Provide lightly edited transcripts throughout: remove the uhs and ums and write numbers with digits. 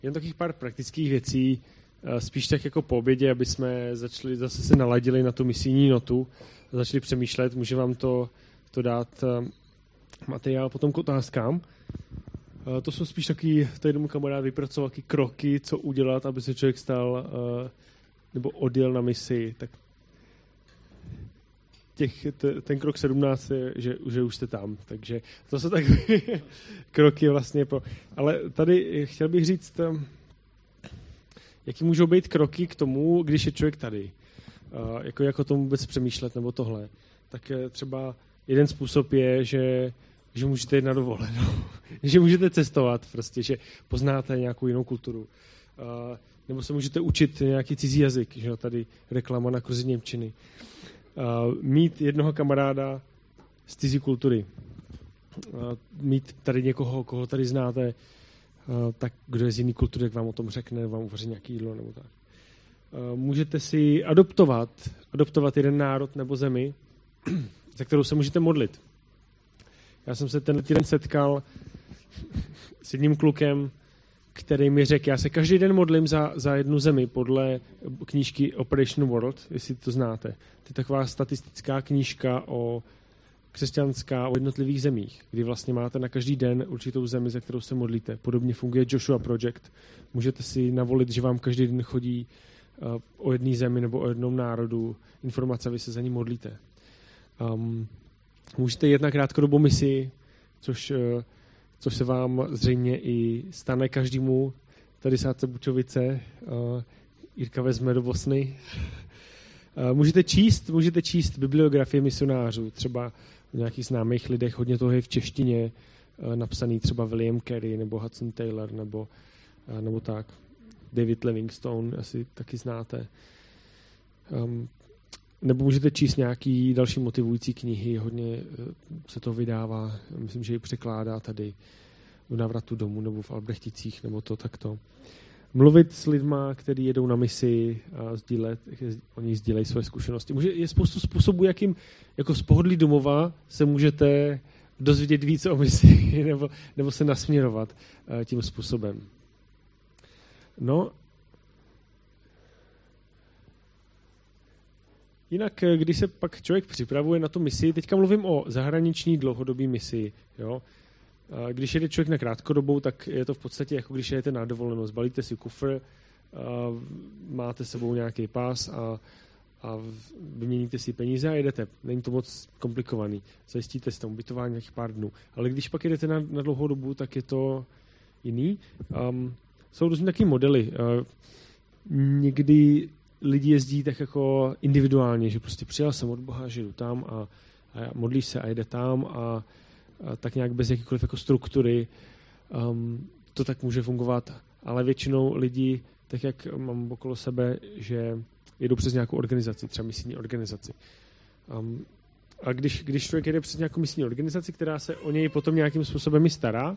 Jen takových pár praktických věcí, spíš tak jako po obědě, aby jsme začali zase se naladili na tu misijní notu, začali přemýšlet, může vám to dát materiál potom k otázkám. To jsou spíš taky, to jednomu kamarád vypracoval taky kroky, co udělat, aby se člověk stal nebo odjel na misi. Tak ten krok 17 je, že už jste tam. Takže to jsou takové kroky vlastně. Ale tady chtěl bych říct, jaký můžou být kroky k tomu, když je člověk tady. Jak o tom vůbec přemýšlet nebo tohle. Tak třeba jeden způsob je, že můžete jít na dovolenou, že můžete cestovat prostě, že poznáte nějakou jinou kulturu. Nebo se můžete učit nějaký cizí jazyk, že tady reklama na kurzi němčiny. Mít jednoho kamaráda z cizí kultury. Mít tady někoho, koho tady znáte, tak kdo je z jiný kultury, jak vám o tom řekne, vám uvaří nějaký jídlo nebo tak. Můžete si adoptovat jeden národ nebo zemi, za kterou se můžete modlit. Já jsem se ten týden setkal s jedním klukem, který mi řekl, já se každý den modlím za jednu zemi podle knížky Operation World, jestli to znáte. To je taková statistická knížka křesťanská o jednotlivých zemích, kdy vlastně máte na každý den určitou zemi, za kterou se modlíte. Podobně funguje Joshua Project. Můžete si navolit, že vám každý den chodí o jedné zemi nebo o jednom národu informace, vy se za ní modlíte. Můžete jet na krátkodobou misi, což se vám zřejmě i stane každému. Tady sádce Bučovice, Jirka vezme do Bosny. Můžete číst bibliografie misionářů, třeba o nějakých známých lidech, hodně toho je v češtině, napsaný třeba William Carey nebo Hudson Taylor nebo tak. David Livingstone asi taky znáte. Nebo můžete číst nějaký další motivující knihy, hodně se to vydává, myslím, že ji překládá tady v Návratu domů nebo v Albrechticích nebo to takto. Mluvit s lidma, kteří jedou na misi a oni sdílejí své zkušenosti. Je spoustu způsobů, jakým jako z pohodlí domova se můžete dozvědět víc o misi nebo se nasměrovat tím způsobem. No, jinak, když se pak člověk připravuje na tu misi, teďka mluvím o zahraniční dlouhodobé misi, jo. Když jede člověk na krátkodobou, tak je to v podstatě jako když jedete na dovolenou. Zbalíte si kufr, máte sebou nějaký pás a vyměníte si peníze a jedete. Není to moc komplikovaný. Zajistíte si tam ubytování nějakých pár dnů. Ale když pak jedete na dlouhou dobu, tak je to jiný. Jsou různé taky modely. Někdy lidi jezdí tak jako individuálně, že prostě přijel jsem od Boha, že jdu tam a modlíš se a jede tam a tak nějak bez jakýkoliv jako struktury. To tak může fungovat, ale většinou lidi, tak jak mám okolo sebe, že jedou přes nějakou organizaci, třeba misijní organizaci. A když člověk jede přes nějakou misijní organizaci, která se o něj potom nějakým způsobem i stará,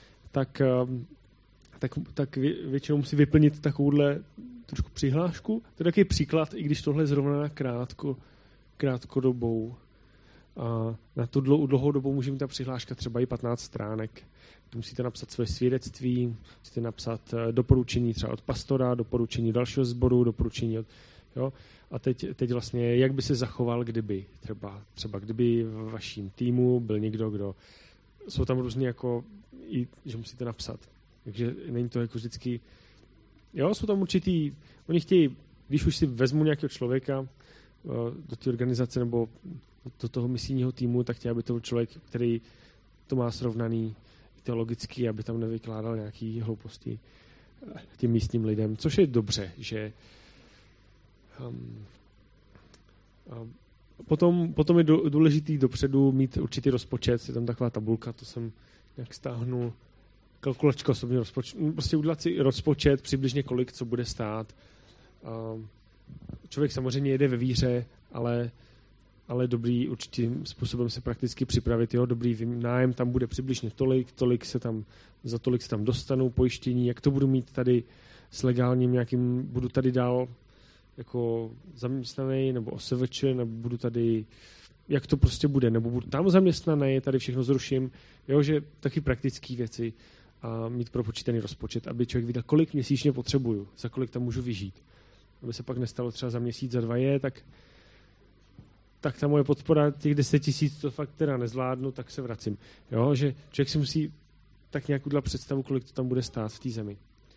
tak většinou musí vyplnit takovouhle trošku přihlášku. To je takový příklad, i když tohle je zrovna na krátkodobou. A na tu dlouhou dobu může mít ta přihláška třeba i 15 stránek. Musíte napsat své svědectví, musíte napsat doporučení třeba od pastora, doporučení dalšího sboru, doporučení jo. A teď vlastně, jak by se zachoval, kdyby třeba kdyby v vaším týmu byl někdo, kdo jsou tam různý jako, že musíte napsat. Takže není to jako vždycky, jo, jsou tam určitý, oni chtějí, když už si vezmu nějakého člověka do té organizace nebo do toho misijního týmu, tak chtějí, aby to byl člověk, který to má srovnaný teologicky, aby tam nevykládal nějaký hlouposti těm místním lidem, což je dobře, že potom je důležitý dopředu mít určitý rozpočet, je tam taková tabulka, to jsem nějak stáhnul, kalkulačka osobního rozpočtu, prostě udělat si rozpočet přibližně kolik, co bude stát. Člověk samozřejmě jede ve víře, ale dobrý určitým způsobem se prakticky připravit, jo, dobrý nájem tam bude přibližně za tolik se tam dostanu, pojištění, jak to budu mít tady s legálním nějakým, budu tady dál jako zaměstnaný, nebo OSVČ, nebo budu tady, jak to prostě bude, nebo budu tam zaměstnaný, tady všechno zruším, jo, že taky praktické věci. a mít propočítaný rozpočet, aby člověk viděl, kolik měsíčně potřebuju, za kolik tam můžu vyžít. Aby se pak nestalo třeba za měsíc, za 2 tak ta moje podpora těch 10 000 to fakt teda nezvládnu, tak se vracím. Jo, že člověk si musí tak nějak udělat představu, kolik to tam bude stát v té zemi.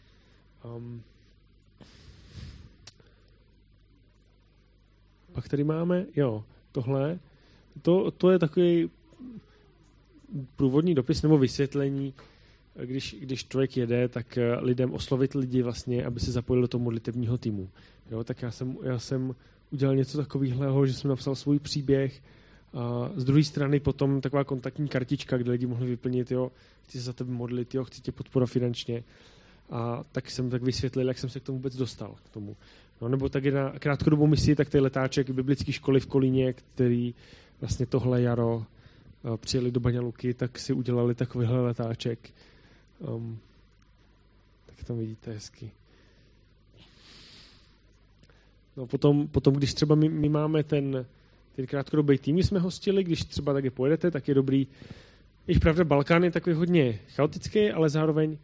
Pak tady máme, tohle. To je takový průvodní dopis nebo vysvětlení, když člověk jede, tak lidem oslovit lidi vlastně, aby se zapojili do toho modlitevního týmu. Jo, tak já jsem udělal něco takového, že jsem napsal svůj příběh. A z druhé strany potom taková kontaktní kartička, kde lidi mohli vyplnit, chci se za tebe modlit, chci tě podporovat finančně. A tak jsem tak vysvětlil, jak jsem se k tomu vůbec dostal. K tomu. No, nebo taky na krátkodobou misi, tak to je letáček biblické školy v Kolíně, který vlastně tohle jaro přijeli do Baňa Luky, tak si udělali takovýhle letáček. Tak tam vidíte hezky. No potom když třeba my máme ten krátkodobý tým, jsme hostili, když třeba taky pojedete, tak je dobrý. Když pravda, Balkán je takový hodně chaotický, ale zároveň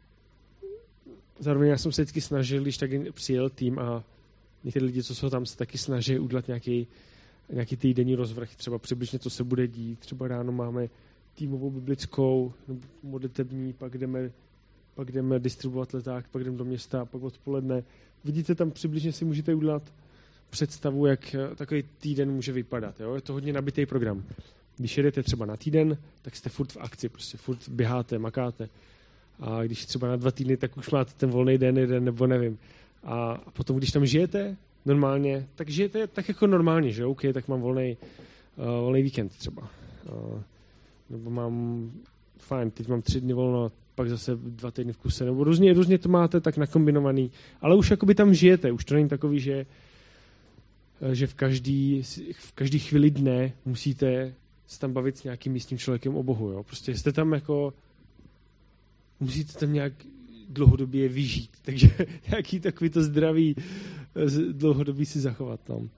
já jsem se vždycky snažil, když tak přijel tým a některé lidi, co jsou tam, se taky snaží udělat nějaký týdenní rozvrh, třeba přibližně, co se bude dít. Třeba ráno máme týmovou biblickou, modlitební, pak jdeme distribuovat leták, pak jdeme do města, pak odpoledne. Vidíte, tam přibližně si můžete udělat představu, jak takový týden může vypadat. Jo? Je to hodně nabitý program. Když jedete třeba na týden, tak jste furt v akci, prostě furt běháte, makáte. A když třeba na 2 týdny, tak už máte ten volný den jeden, nebo nevím. A potom, když tam žijete normálně, tak žijete tak jako normálně, že OK, tak mám volný víkend třeba. Nebo mám, fajn, teď mám 3 dny volno, pak zase 2 týdny v kuse, nebo různě to máte tak nakombinovaný, ale už jakoby tam žijete, už to není takový, že v každý chvíli dne musíte se tam bavit s nějakým místním člověkem o Bohu, jo. Prostě jste tam jako, musíte tam nějak dlouhodobě vyžít, takže nějaký takový to zdraví dlouhodobí si zachovat tam.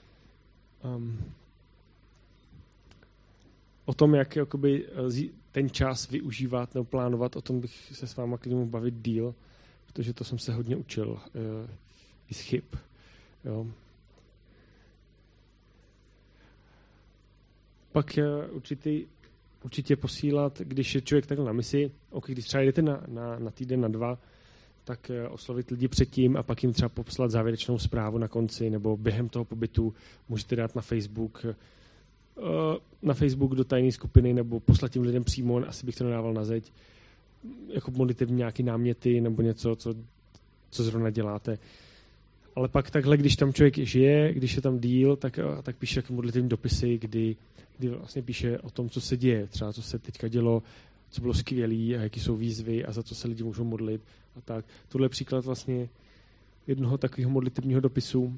O tom, jak jakoby ten čas využívat nebo plánovat, o tom bych se s váma klidně mohl bavit díl, protože to jsem se hodně učil i z chyb. Jo. Pak určitě posílat, když je člověk takhle na misi, když třeba jdete na týden, na 2, tak oslovit lidi předtím a pak jim třeba poslat závěrečnou zprávu na konci, nebo během toho pobytu můžete dát na Facebook do tajné skupiny, nebo poslat tím lidem přímo, asi bych to nedával na zeď, jako modlitevní nějaký náměty, nebo něco, co zrovna děláte. Ale pak takhle, když tam člověk žije, když je tam díl, tak píše jako modlitevní dopisy, kdy vlastně píše o tom, co se děje, třeba co se teďka dělo, co bylo skvělý a jaký jsou výzvy a za co se lidi můžou modlit a tak. Tohle je příklad vlastně jednoho takového modlitevního dopisu.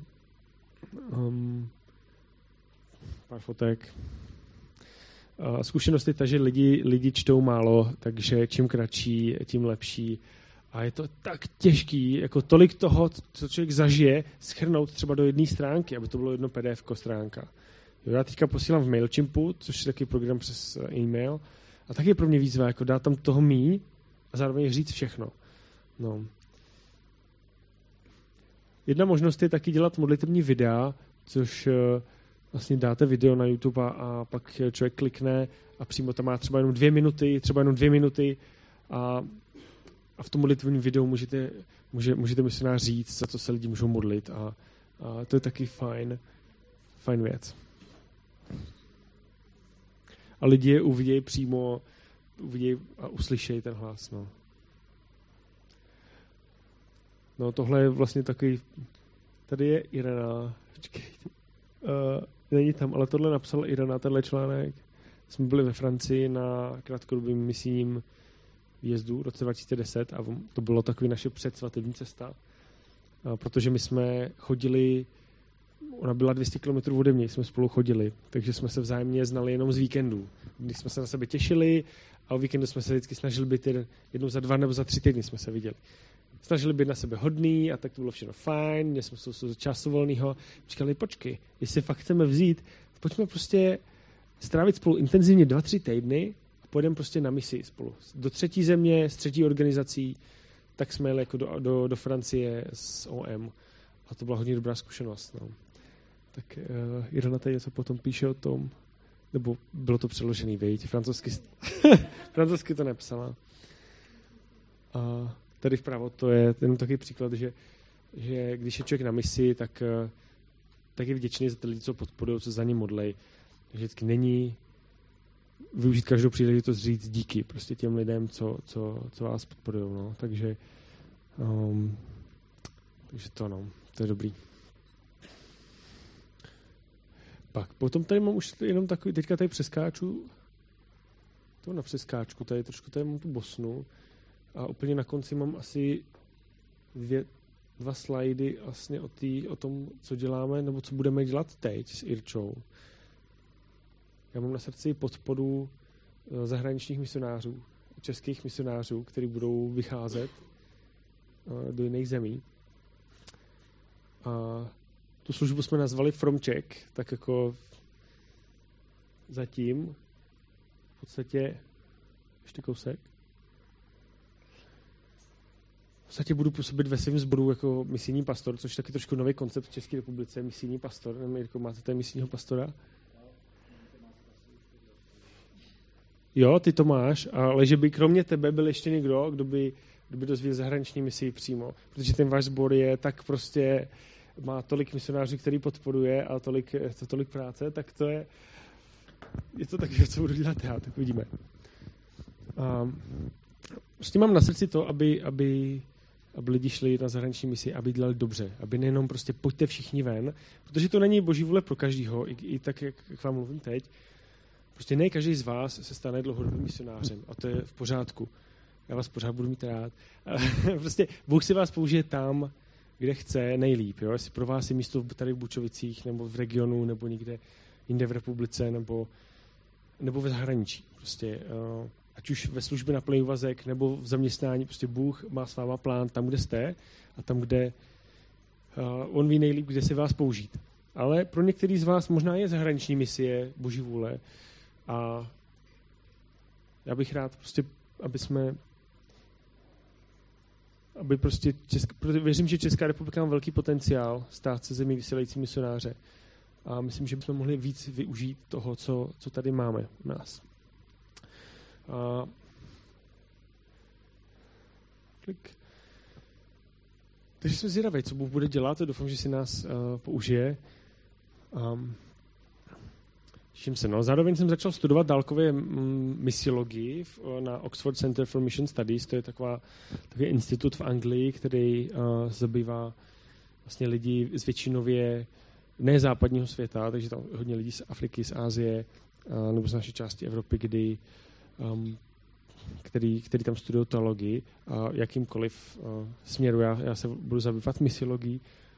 Pár fotek. Zkušenost je ta, že lidi čtou málo, takže čím kratší, tím lepší. A je to tak těžký, jako tolik toho, co člověk zažije, shrnout třeba do jedné stránky, aby to bylo jedno PDF stránka. Jo, já teďka posílám v MailChimpu, což je takový program přes e-mail, a tak je pro mě výzva, jako dát tam toho míň a zároveň říct všechno. No. Jedna možnost je taky dělat modlitevní videa, což vlastně dáte video na YouTube a pak člověk klikne a přímo tam má třeba jenom 2 minuty a v tom modlitevním videu můžete misionář říct, za co se lidi můžou modlit a to je taky fajn věc. A lidi je uvidějí přímo, a uslyšejí ten hlas. No tohle je vlastně takový, tady je Irena, není tam, ale tohle napsal Irena, tenhle článek. Jsme byli ve Francii na krátkodobým misijním výjezdu v roce 2010 a to bylo takový naše předsvatební cesta, protože my jsme chodili, ona byla 200 km ode mě, jsme spolu chodili, takže jsme se vzájemně znali jenom z víkendů, když jsme se na sebe těšili a o víkendu jsme se vždycky snažili být jednou za 2 nebo za 3 týdny jsme se viděli. Snažili být na sebe hodný a tak to bylo všechno fajn, měli jsme z času volného. Říkali, počkej, jestli fakt chceme vzít, pojďme prostě strávit spolu intenzivně 2-3 týdny a pojedeme prostě na misi spolu. Do třetí země, s třetí organizací, tak jsme jeli jako do Francie s OM. A to byla hodně dobrá zkušenost. No. Tak Irena tady něco potom píše o tom, nebo bylo to přeložený, viď? Francouzsky to nepsala. A tady vpravo to je ten takový příklad, že když je člověk na misi, tak je vděčný za ty lidi, co podporují, co za ně modlej. Vždycky není využít každou příležitost říct díky prostě těm lidem, co vás podporují. No. Takže to je dobrý. Pak potom tady mám už jenom takový, teďka tady přeskáču, to na přeskáčku, tady trošku tady mám tu Bosnu a úplně na konci mám asi dva slajdy vlastně o tom, co děláme, nebo co budeme dělat teď s Irčou. Já mám na srdci podporu zahraničních misionářů, českých misionářů, kteří budou vycházet do jiných zemí. A tu službu jsme nazvali From Czech, tak jako zatím v podstatě ještě kousek. V podstatě budu působit ve svém sboru jako misijní pastor, což je taky trošku nový koncept v České republice, misijní pastor. Nevím, Jirko, máte tady misijního pastora? Jo, ty to máš, ale že by kromě tebe byl ještě někdo, kdo by dozvěděl zahraniční misi přímo, protože ten váš sbor je tak prostě, má tolik misionářů, který podporuje a tolik práce, tak to je to taky, co budu dělat já, tak uvidíme. Prostě mám na srdci to, aby lidi šli na zahraniční misi, aby dělali dobře, aby nejenom prostě pojďte všichni ven, protože to není boží vůle pro každýho, i tak, jak vám mluvím teď. Prostě ne každý z vás se stane dlouhodobým misionářem a to je v pořádku. Já vás pořád budu mít rád. Prostě Bůh si vás použije tam, kde chce nejlíp. Jo? Jestli pro vás je místo tady v Bučovicích, nebo v regionu, nebo někde jinde v republice, nebo v zahraničí. Prostě, ať už ve službě na plný úvazek, nebo v zaměstnání, prostě Bůh má s váma plán tam, kde jste a tam, kde on ví nejlíp, kde si vás použít. Ale pro některý z vás možná je zahraniční misie boží vůle a já bych rád prostě, věřím, že Česká republika má velký potenciál stát se zemí vysílající misionáře a myslím, že bychom mohli víc využít toho, co tady máme u nás. Takže jsme zvědaví, co Bůh bude dělat, a doufám, že si nás použije. Těším se. No. Zároveň jsem začal studovat dálkově misiologii na Oxford Center for Mission Studies. To je takový institut v Anglii, který zabývá vlastně lidi z většinově ne západního světa, takže tam hodně lidí z Afriky, z Asie nebo z naší části Evropy, který tam studují teologii a jakýmkoliv směru. Já se budu zabývat misiologií.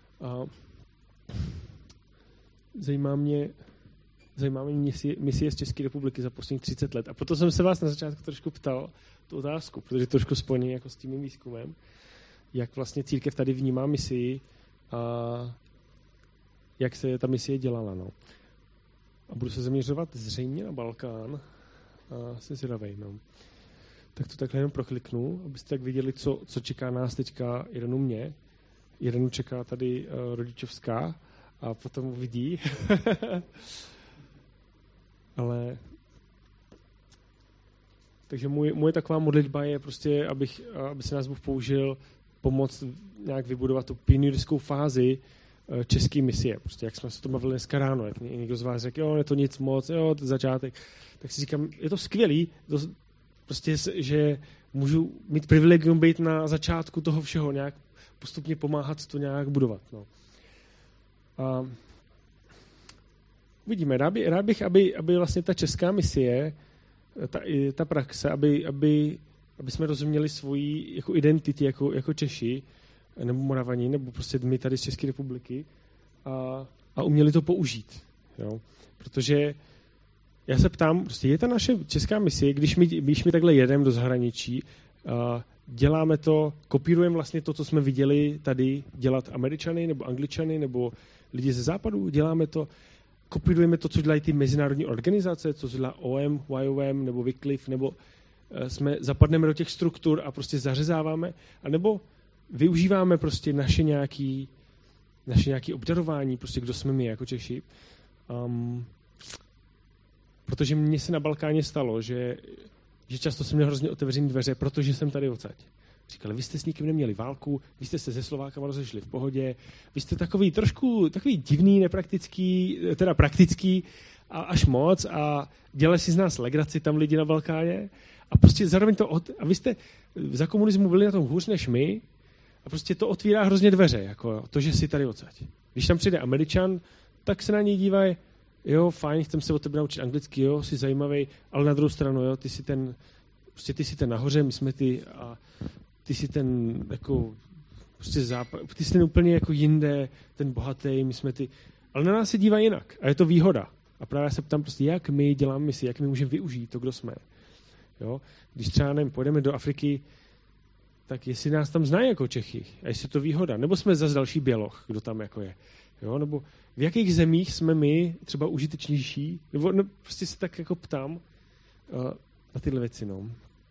Zajímá mě misie z České republiky za posledních 30 let. A proto jsem se vás na začátku trošku ptal tu otázku, protože trošku spojený jako s tím mým výzkumem, jak vlastně církev tady vnímá misii a jak se ta misie dělala. No. A budu se zaměřovat zřejmě na Balkán a jsem zvědavej. No. Tak to takhle jenom prokliknu, abyste tak viděli, co čeká nás teďka Irenu mě. Irenu čeká tady rodičovská a potom uvidí. Ale takže moje taková modlitba je prostě, aby se nás Bůh použil pomoct nějak vybudovat tu pionýrskou fázi české misie. Prostě jak jsme se to bavili dneska ráno, jak někdo z vás řekl, jo, je to nic moc, jo, to začátek. Tak si říkám, je to skvělý, prostě, že můžu mít privilegium být na začátku toho všeho, nějak postupně pomáhat to nějak budovat. No. A uvidíme. Rád bych, aby vlastně ta česká misie, ta praxe, aby jsme rozuměli svoji jako identity jako Češi, nebo Moravani, nebo prostě my tady z České republiky a uměli to použít. Jo? Protože já se ptám, prostě je ta naše česká misie, když my takhle jedeme do zahraničí, děláme to, kopírujeme vlastně to, co jsme viděli tady dělat Američany, nebo Angličany, nebo lidi ze západu, děláme to, kopírujeme to, co dělají ty mezinárodní organizace, co dělá OM, YOM nebo Wycliffe, nebo zapadneme do těch struktur a prostě zařezáváme, anebo využíváme prostě naše nějaké obdarování, prostě kdo jsme my jako Češi. Protože mně se na Balkáně stalo, že často jsem měl hrozně otevřené dveře, protože jsem tady odsaď. Říkali, vy jste s nikým neměli válku, vy jste se se Slovákama rozešli v pohodě, vy jste takový divný, nepraktický, teda praktický a až moc a dělali si z nás legraci tam lidi na Balkáně a prostě zároveň a vy jste za komunismu byli na tom hůř než my a prostě to otvírá hrozně dveře, jako to, že jsi tady odsaď. Když tam přijde Američan, tak se na něj dívají, jo, fajn, chcem se od tebe naučit anglicky, jo, jsi zajímavý, ale na druhou stranu, jo, ty jsi ten nahoře, my jsme a ty jsi ten jako prostě ty jsi ten úplně jako jinde, ten bohatý, my jsme ale na nás se dívá jinak a je to výhoda. A právě se ptám prostě, jak my děláme misi, jak my můžeme využít to, kdo jsme. Jo? Když třeba pojedeme do Afriky, tak jestli nás tam znají jako Čechy, a jestli je to výhoda, nebo jsme zase další běloch, kdo tam jako je. Jo? Nebo v jakých zemích jsme my třeba užitečnější, nebo prostě se tak jako ptám na tyhle věci. No.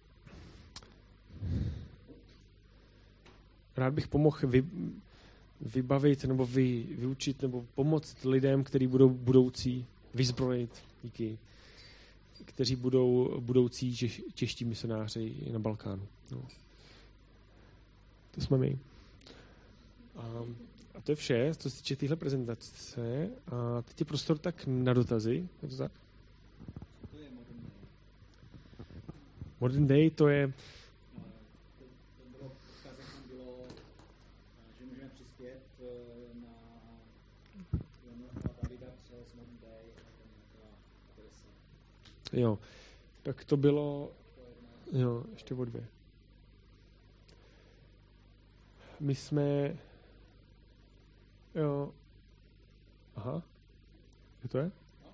Rád bych pomohl vybavit nebo vyučit nebo pomoct lidem, kteří budou budoucí, vyzbrojit, kteří budou budoucí čeští misionáři na Balkánu. No. To jsme my. A to je vše, co se týče téhle prezentace. A teď je prostor tak na dotazy. Je to tak? To je Modern Day. Modern Day to je... že můžeme přispět na Davida přes Modern Day a tam nějaká adresa. Jo, tak to bylo... Jo, ještě o 2. My jsme... Jo. Aha. Je to je?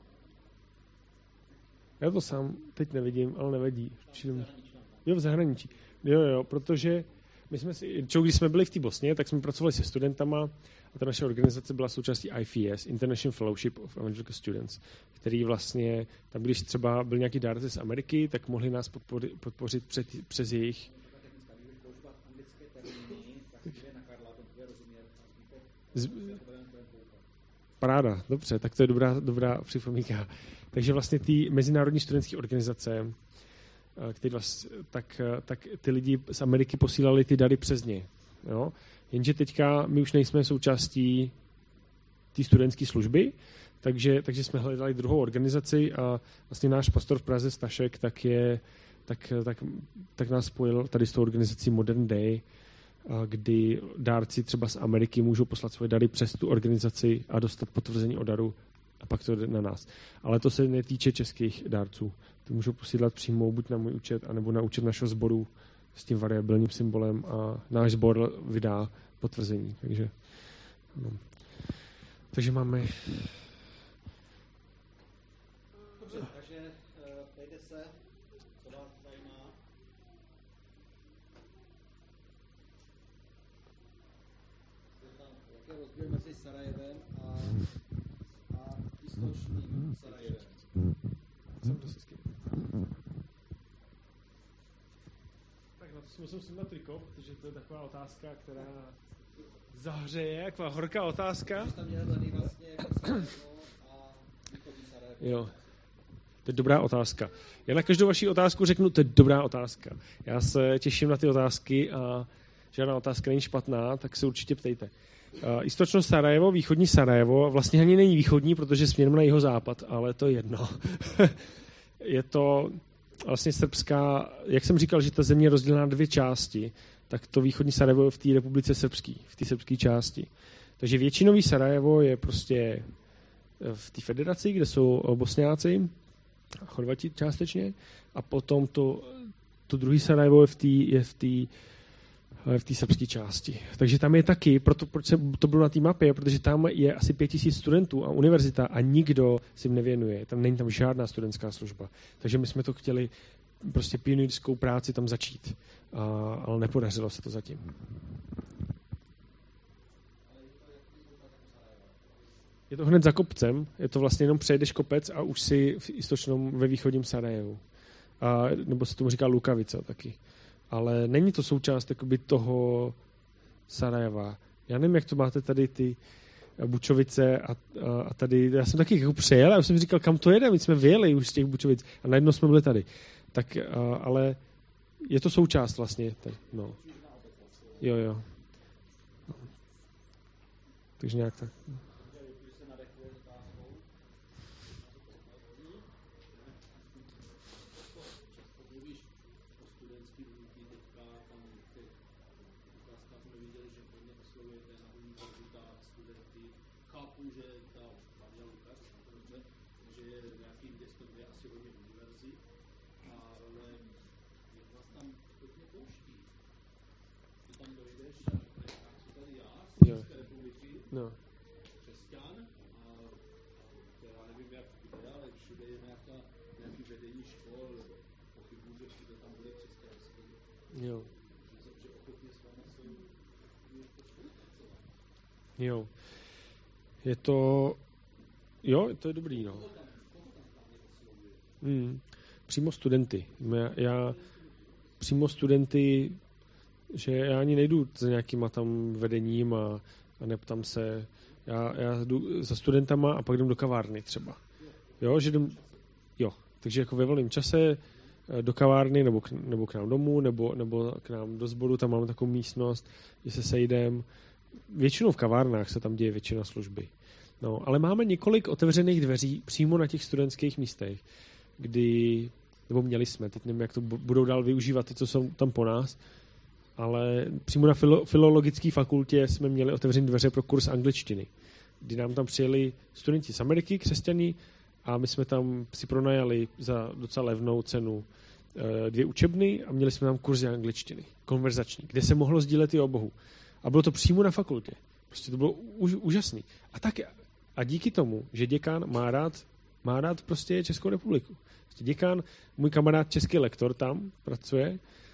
Já to sám teď nevidím, ale nevadí. Jo, v zahraničí. Jo, protože my jsme když jsme byli v té Bosně, tak jsme pracovali se studentama a ta naše organizace byla součástí IFES, International Fellowship of Evangelical Students, který vlastně, tam když třeba byl nějaký dárce z Ameriky, tak mohli nás podpořit přes jejich... Paráda, dobře, tak to je dobrá připomínka. Takže vlastně ty mezinárodní studentské organizace, tak ty lidi z Ameriky posílali ty dary přes ně. Jo? Jenže teďka my už nejsme součástí té studentské služby, takže jsme hledali druhou organizaci a vlastně náš pastor v Praze Stašek tak nás spojil tady s tou organizací Modern Day, kdy dárci třeba z Ameriky můžou poslat svoje dary přes tu organizaci a dostat potvrzení o daru a pak to jde na nás. Ale to se netýče českých dárců. Ty můžou posílat přímo buď na můj účet, anebo na účet našeho sboru s tím variabilním symbolem a náš sbor vydá potvrzení. Takže máme... Dobře, takže ptejte se, co vás zajímá. Jak je rozdíl mezi Sarajevem a istočným Sarajevem? Tak na to si musím sundat triko, protože to je taková otázka, která zahřeje, taková horká otázka. Tam měl daný vlastně Sarajevo a východní Sarajevo. Jo. To je dobrá otázka. Já na každou vaši otázku řeknu, to je dobrá otázka. Já se těším na ty otázky a žádná otázka není špatná, tak se určitě ptejte. Istočno Sarajevo, východní Sarajevo, vlastně ani není východní, protože směrem na jihozápad, ale to je jedno. Je to vlastně srbská, jak jsem říkal, že ta země je rozdělená na 2 části, tak to východní Sarajevo je v té republice srbský, v té srbské části. Takže většinový Sarajevo je prostě v té federaci, kde jsou Bosňáci a Chorvati částečně, a potom to druhý Sarajevo je v té srbské části. Takže tam je taky, proč se to bylo na té mapě, protože tam je asi 5000 studentů a univerzita a nikdo si jim nevěnuje. Tam není tam žádná studentská služba. Takže my jsme to chtěli prostě pionýrskou práci tam začít. Ale nepodařilo se to zatím. Je to hned za kopcem, je to vlastně jenom přejdeš kopec a už si v istočnom ve východním Sarajevu. Nebo se tomu říká Lukavica taky. Ale není to součást jakoby toho Sarajeva. Já nevím, jak to máte tady ty Bučovice a tady, já jsem taky jako přejel a už jsem říkal, kam to jede, my jsme vyjeli už z těch Bučovic a najednou jsme byli tady. Tak, ale je to součást vlastně. Tak, no. Jo. Takže nějak tak. No. Křesťan a já nevím, jak kde, ale všude je nějaký vedení škol, pochybuji, že všude tam bude křesťanství. Jo. Že ochotně s vámi jsou spolupracovat. Jo. Je to... Jo, to je dobrý, no. Přímo studenty. Já přímo studenty, že já ani nejdu za nějakýma tam vedením a neptám se. Já jdu za studentama a pak jdem do kavárny třeba. Jo, že jdem... Jo, takže jako ve volném čase do kavárny nebo k nám domů, nebo k nám do sboru, tam máme takovou místnost, kde se sejdem. Většinou v kavárnách se tam děje většina služby. No, ale máme několik otevřených dveří přímo na těch studentských místech, nebo měli jsme, teď nevím, jak to budou dál využívat ty, co jsou tam po nás, ale přímo na filologické fakultě jsme měli otevřené dveře pro kurz angličtiny, kdy nám tam přijeli studenti z Ameriky, křesťaní, a my jsme tam si pronajali za docela levnou cenu 2 učebny a měli jsme tam kurzy angličtiny, konverzační, kde se mohlo sdílet i o Bohu. A bylo to přímo na fakultě. Prostě to bylo úžasný. A díky tomu, že děkan má rád prostě Českou republiku. Prostě děkan, můj kamarád český lektor tam pracuje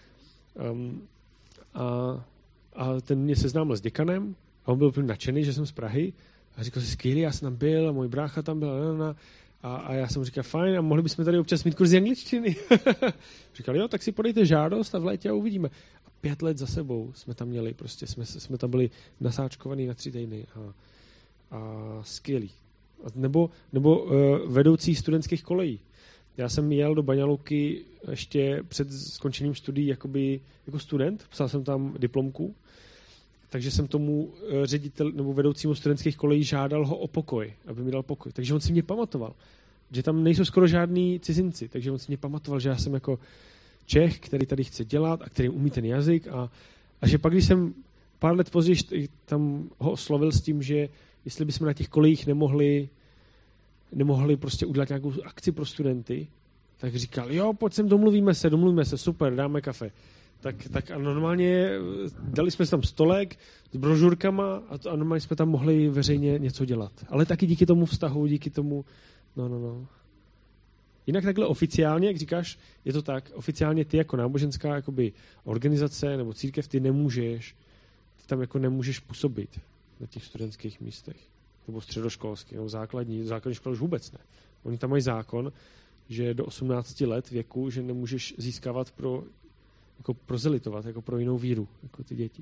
a ten mě seznámil s děkanem a on byl úplně nadšený, že jsem z Prahy a říkal si, skvělý, já jsem tam byl a můj brácha tam byl a já jsem říkal, fajn, a mohli bychom tady občas mít kurzy angličtiny. Říkal, jo, tak si podejte žádost a v létě a uvidíme. 5 let za sebou jsme tam měli, prostě jsme tam byli nasáčkovaný na 3 týdny a skvělý. Nebo vedoucí studentských kolejí. Já jsem jel do Baňaluky ještě před skončením studií jako student, psal jsem tam diplomku, takže jsem tomu ředitel nebo vedoucímu studentských kolejí žádal ho o pokoj, aby mi dal pokoj. Takže on si mě pamatoval, že tam nejsou skoro žádní cizinci, takže on si mě pamatoval, že já jsem jako Čech, který tady chce dělat a který umí ten jazyk a že pak, když jsem pár let později tam ho oslovil s tím, že jestli bychom na těch kolejích nemohli prostě udělat nějakou akci pro studenty, tak říkal, jo, pojď sem, domluvíme se, super, dáme kafe. Tak a normálně dali jsme si tam stolek s brožurkama a normálně jsme tam mohli veřejně něco dělat. Ale taky díky tomu vztahu, díky tomu, no. Jinak takhle oficiálně, jak říkáš, je to tak, oficiálně ty jako náboženská jakoby organizace nebo církev, ty tam jako nemůžeš působit na těch studentských místech. Nebo středoškolských, nebo základní školy už vůbec ne. Oni tam mají zákon, že do 18 let věku, že nemůžeš získávat prozelitovat, jako pro jinou víru, jako ty děti.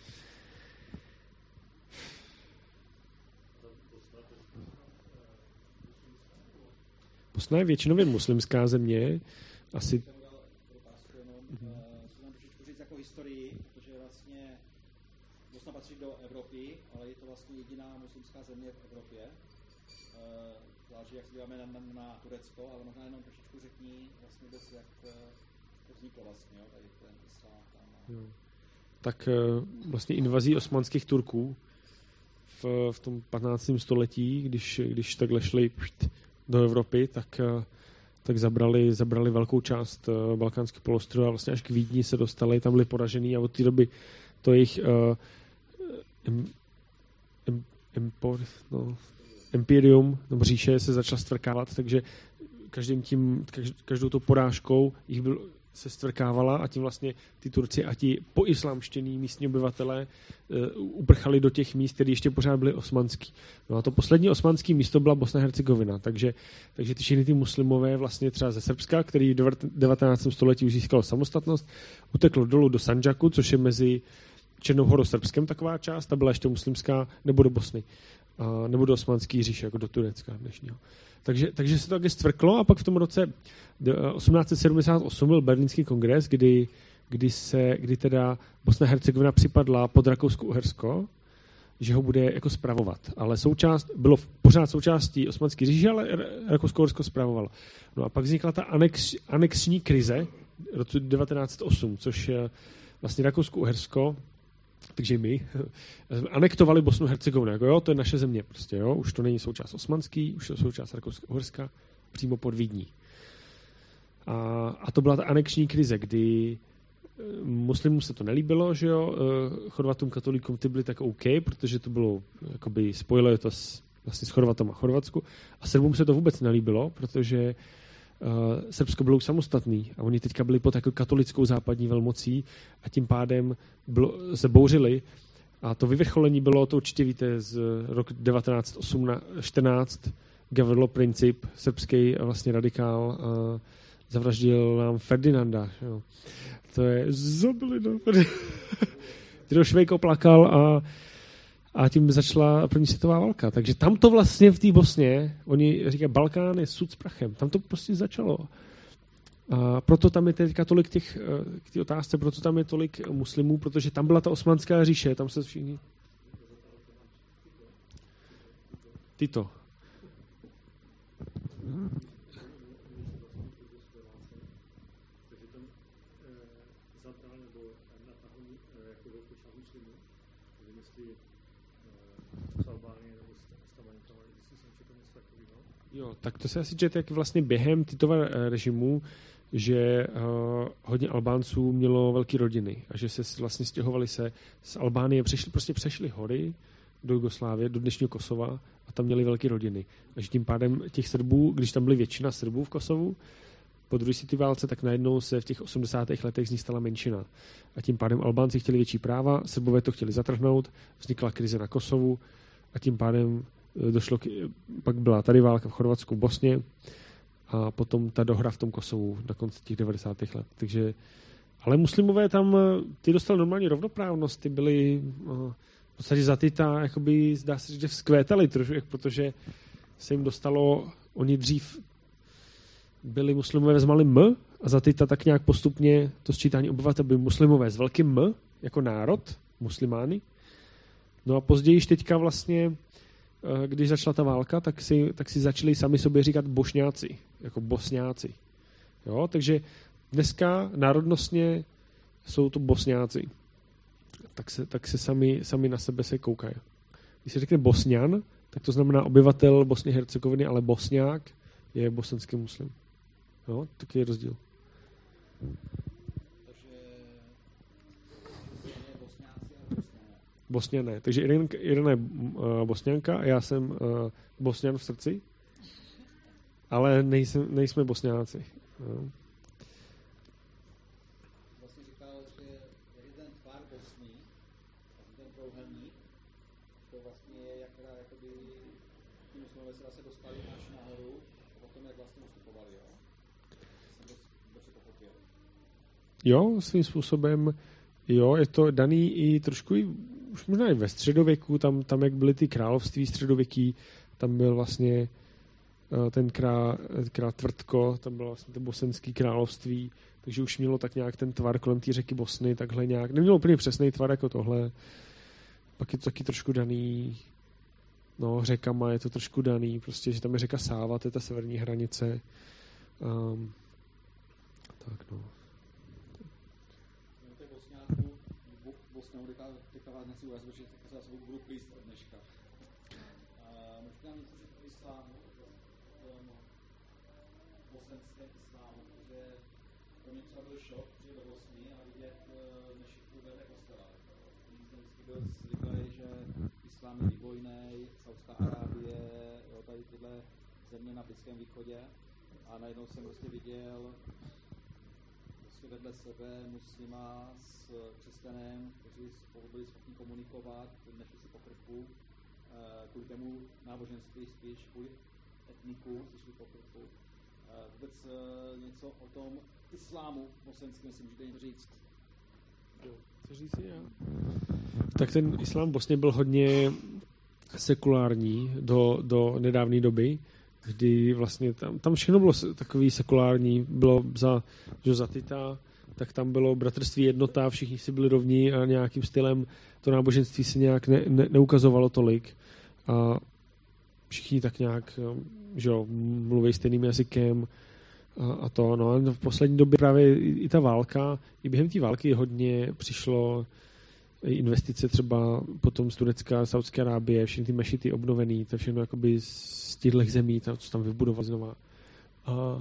Bosna je většinově muslimská země, asi... trošičku říct jako historii, protože vlastně Bosna patří do Evropy, ale je to vlastně jediná muslimská země v Evropě. Záleží, jak se díváme na Turecko, ale možná jenom trošičku řekni vlastně jak to vzniklo vlastně, jo, tady ten islám tam. Tak vlastně invazí osmanských Turků v tom 15. století, když takhle šli do Evropy, tak zabrali velkou část Balkánského poloostrova a vlastně až k Vídni se dostali, tam byli poražený a od té doby to jejich imperium nebo říše se začala stvrkávat, takže každou tou porážkou jich byl se stvrkávala a tím vlastně ty Turci a ti poislámštění místní obyvatelé uprchali do těch míst, které ještě pořád byly osmanský. No a to poslední osmanské místo byla Bosna a Hercegovina, takže ty všechny ty muslimové vlastně třeba ze Srbska, který v 19. století už získalo samostatnost, uteklo dolů do Sandžaku, což je mezi Černou Horou Srbskem taková část, ta byla ještě muslimská, nebo do Bosny, nebo do Osmanské říše, jako do Turecka dnešního. Takže se to taky stvrklo a pak v tom roce 1878 byl Berlínský kongres, kdy teda Bosna a Hercegovina připadla pod Rakousko-Uhersko, že ho bude jako spravovat. Ale bylo pořád součástí Osmanské říše, ale Rakousko-Uhersko spravovalo. No a pak vznikla ta anexní krize v roce 1908, což vlastně Rakousko-Uhersko, takže my anektovali Bosnu a Hercegovinu, jako jo, to je naše země prostě, jo, už to není součást osmanský, už to je součást Rakouska-Uherska, přímo pod Vídní. A to byla ta anexní krize, kdy muslimům se to nelíbilo, že jo, Chorvatům, katolíkům ty byli tak OK, protože to bylo, jakoby spojilo je to vlastně s Chorvatom a Chorvatsku, a Srbům se to vůbec nelíbilo, protože Srbsko bylo už samostatný a oni teďka byli pod jako katolickou západní velmocí a tím pádem se bouřili a to vyvrcholení bylo, to určitě víte, z roku 1914 Gavrilo Princip, srbský vlastně radikál, zavraždil nám Ferdinanda. Jo. To je zabili, kterého Švejko plakal a tím začala první světová válka. Takže tam to vlastně v té Bosně, oni říkají, Balkán je sud s prachem. Tam to prostě začalo. A proto tam je teďka tolik k té otázce, proto tam je tolik muslimů, protože tam byla ta osmanská říše, tam se všichni... Tito. Jo, tak to se asi čete, jak vlastně během Titova režimu, že hodně Albánců mělo velké rodiny a že se vlastně stěhovali se z Albánie, přešli hory do Jugoslávie, do dnešního Kosova a tam měli velké rodiny. A že tím pádem těch Srbů, když tam byly většina Srbů v Kosovu, po druhé světové válce, tak najednou se v těch 80. letech z ní stala menšina. A tím pádem Albánci chtěli větší práva, Srbové to chtěli zatrhnout, vznikla krize na Kosovu a tím pádem pak byla tady válka v Chorvatsku, Bosně a potom ta dohra v tom Kosovu na konci těch 90. let. Takže, ale muslimové tam, ty dostali normálně rovnoprávnost, ty byli v podstatě za Tita, jakoby zdá se, že vzkvétali trošku, protože se jim dostalo, oni dřív byli muslimové s malým M a za Tita tak nějak postupně to sčítání obyvatel byli muslimové s velkým M, jako národ, muslimány. No a později teďka vlastně když začala ta válka, tak si začali sami sobě říkat bošňáci, jako bosňáci. Jo? Takže dneska národnostně jsou to bosňáci. Tak se sami na sebe se koukají. Když se řekne bosňan, tak to znamená obyvatel Bosny a Hercegoviny, ale bosňák je bosenský muslim. Jo? Taky je rozdíl. Bosňané. Takže Irena je Bosňanka a já jsem Bosňan v srdci, ale nejsme Bosňáci. No. Vlastně říkal, že je ten tvar Bosny, ten trouhelník, to vlastně je, jak teda jakoby ti muslimové se vlastně dostali až nahoru a potom jak vlastně ustupovali, jo? Jsem dobře pochopil. Jo, svým způsobem, jo, je to daný i trošku už možná i ve středověku, tam jak byly ty království středověký, tam byl vlastně ten král Tvrdko, tam bylo vlastně to bosenský království, takže už mělo tak nějak ten tvar kolem té řeky Bosny, takhle nějak, nemělo úplně přesný tvar jako tohle, pak je to taky trošku daný, no řekama je to trošku daný, prostě, že tam je řeka Sáva, to je ta severní hranice, tak no. Nechci uvázat, protože se zase budu plíst od dneška. Možná něco říct o islámu, o bosenském islámu, protože pro mě třeba byl šok, že do Bosny a vidět nešitku vedle kostela. Oni jsem vždycky byl zvyklý, že islám je vývojný, Saudská Arábie, jo, tady tyhle země na Blízkém východě a najednou jsem prostě viděl prostě vedle sebe muslima s křesťanem, kteří spolu byli schopni komunikovat, nešli si po krku, kvůli tému náboženství spíš, kvůli etniku, si šli po krku. Vůbec něco o tom islámu bosenském si můžete něco říct? Co říct já? Tak ten islám v Bosně byl hodně sekulární do nedávné doby, kdy vlastně tam všechno bylo takový sekulární, bylo za Tita, tak tam bylo bratrství jednota, všichni si byli rovní a nějakým stylem to náboženství se nějak neukazovalo tolik a všichni tak nějak, že jo, mluví stejným jazykem a to, no a v poslední době právě i ta válka, i během té války hodně přišlo investice třeba potom z Turecka, Saudské Arábie, všechny ty mešity obnovený, to všechno jakoby z těchto zemí, co tam vybudovat znova. A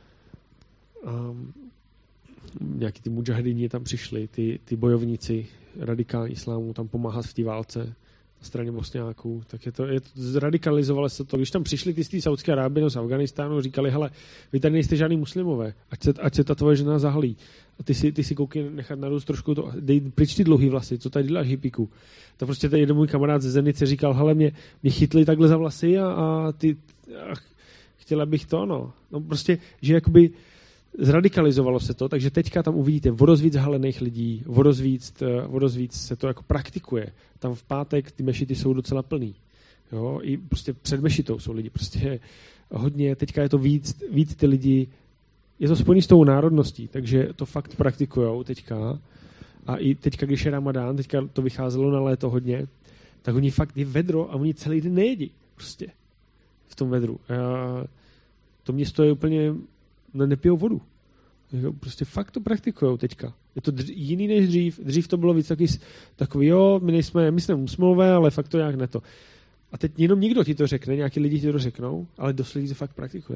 nějaký ty mudžahidini tam přišli, ty bojovníci radikální islámu tam pomáhat v té válce na straně Bosňáků, tak zradikalizovalo se to. Když tam přišli ty z té Saudské Arábie, z Afganistánu, říkali, hele, vy tady nejste žádný muslimové, ať se ta tvoje žena zahalí. A ty si koukej nechat narůst trošku to, dej pryč ty dlouhý vlasy, co tady děláš hippíku. Tak prostě tady jeden můj kamarád ze Zenice říkal, hele, mě chytli takhle za vlasy a chtěla bych to, no prostě, že jakoby zradikalizovalo se to, takže teďka tam uvidíte vodozvíc zahalených lidí, vodozvíc se to jako praktikuje. Tam v pátek ty mešity jsou docela plný. Jo? I prostě před mešitou jsou lidi prostě hodně, teďka je to víc ty lidi, je to spojený s tou národností, takže to fakt praktikujou teďka. A i teďka, když je Ramadán, teďka to vycházelo na léto hodně, tak oni fakt je vedro a oni celý den nejedí prostě v tom vedru. To město je úplně nepijou vodu. Prostě fakt to praktikujou teďka. Je to jiný než dřív. Dřív to bylo víc takový, jo, my jsme muslimové, ale fakt to nějak ne to. A teď jenom někdo ti to řekne, nějaký lidi ti to řeknou, ale dost lidí to fakt praktikuje.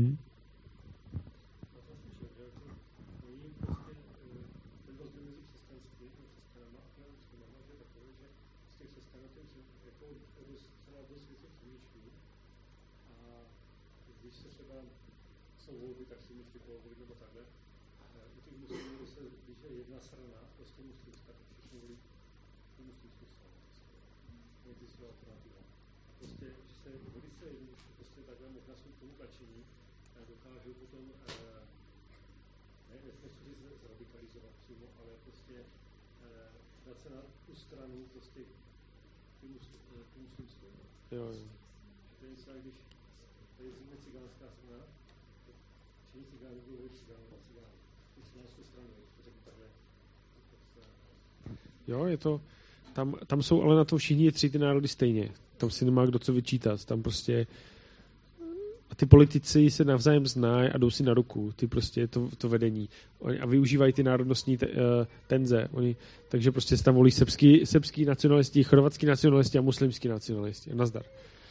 Jo, je to, tam jsou ale na to všichni tři ty národy stejně. Tam si nemá kdo co vyčítat. Tam prostě a ty politici se navzájem znají a jdou si na ruku. Ty prostě to vedení. A využívají ty národnostní tenze. Takže prostě se tam volí srbský nacionalisti, chorvatský nacionalisti a muslimský nacionalisti. Nazdar.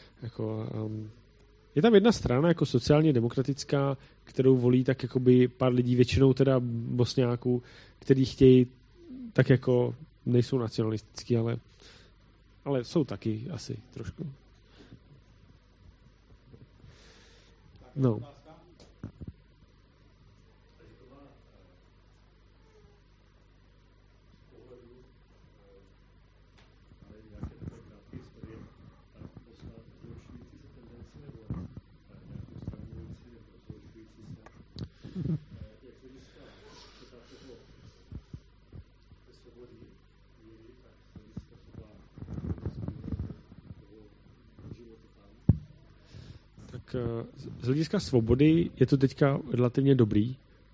Je tam jedna strana jako sociálně demokratická, kterou volí tak jakoby pár lidí, většinou teda Bosňáků, kteří chtějí tak jako nejsou nacionalistický, ale jsou taky asi trošku. No. Z hlediska svobody je to teďka relativně dobrý.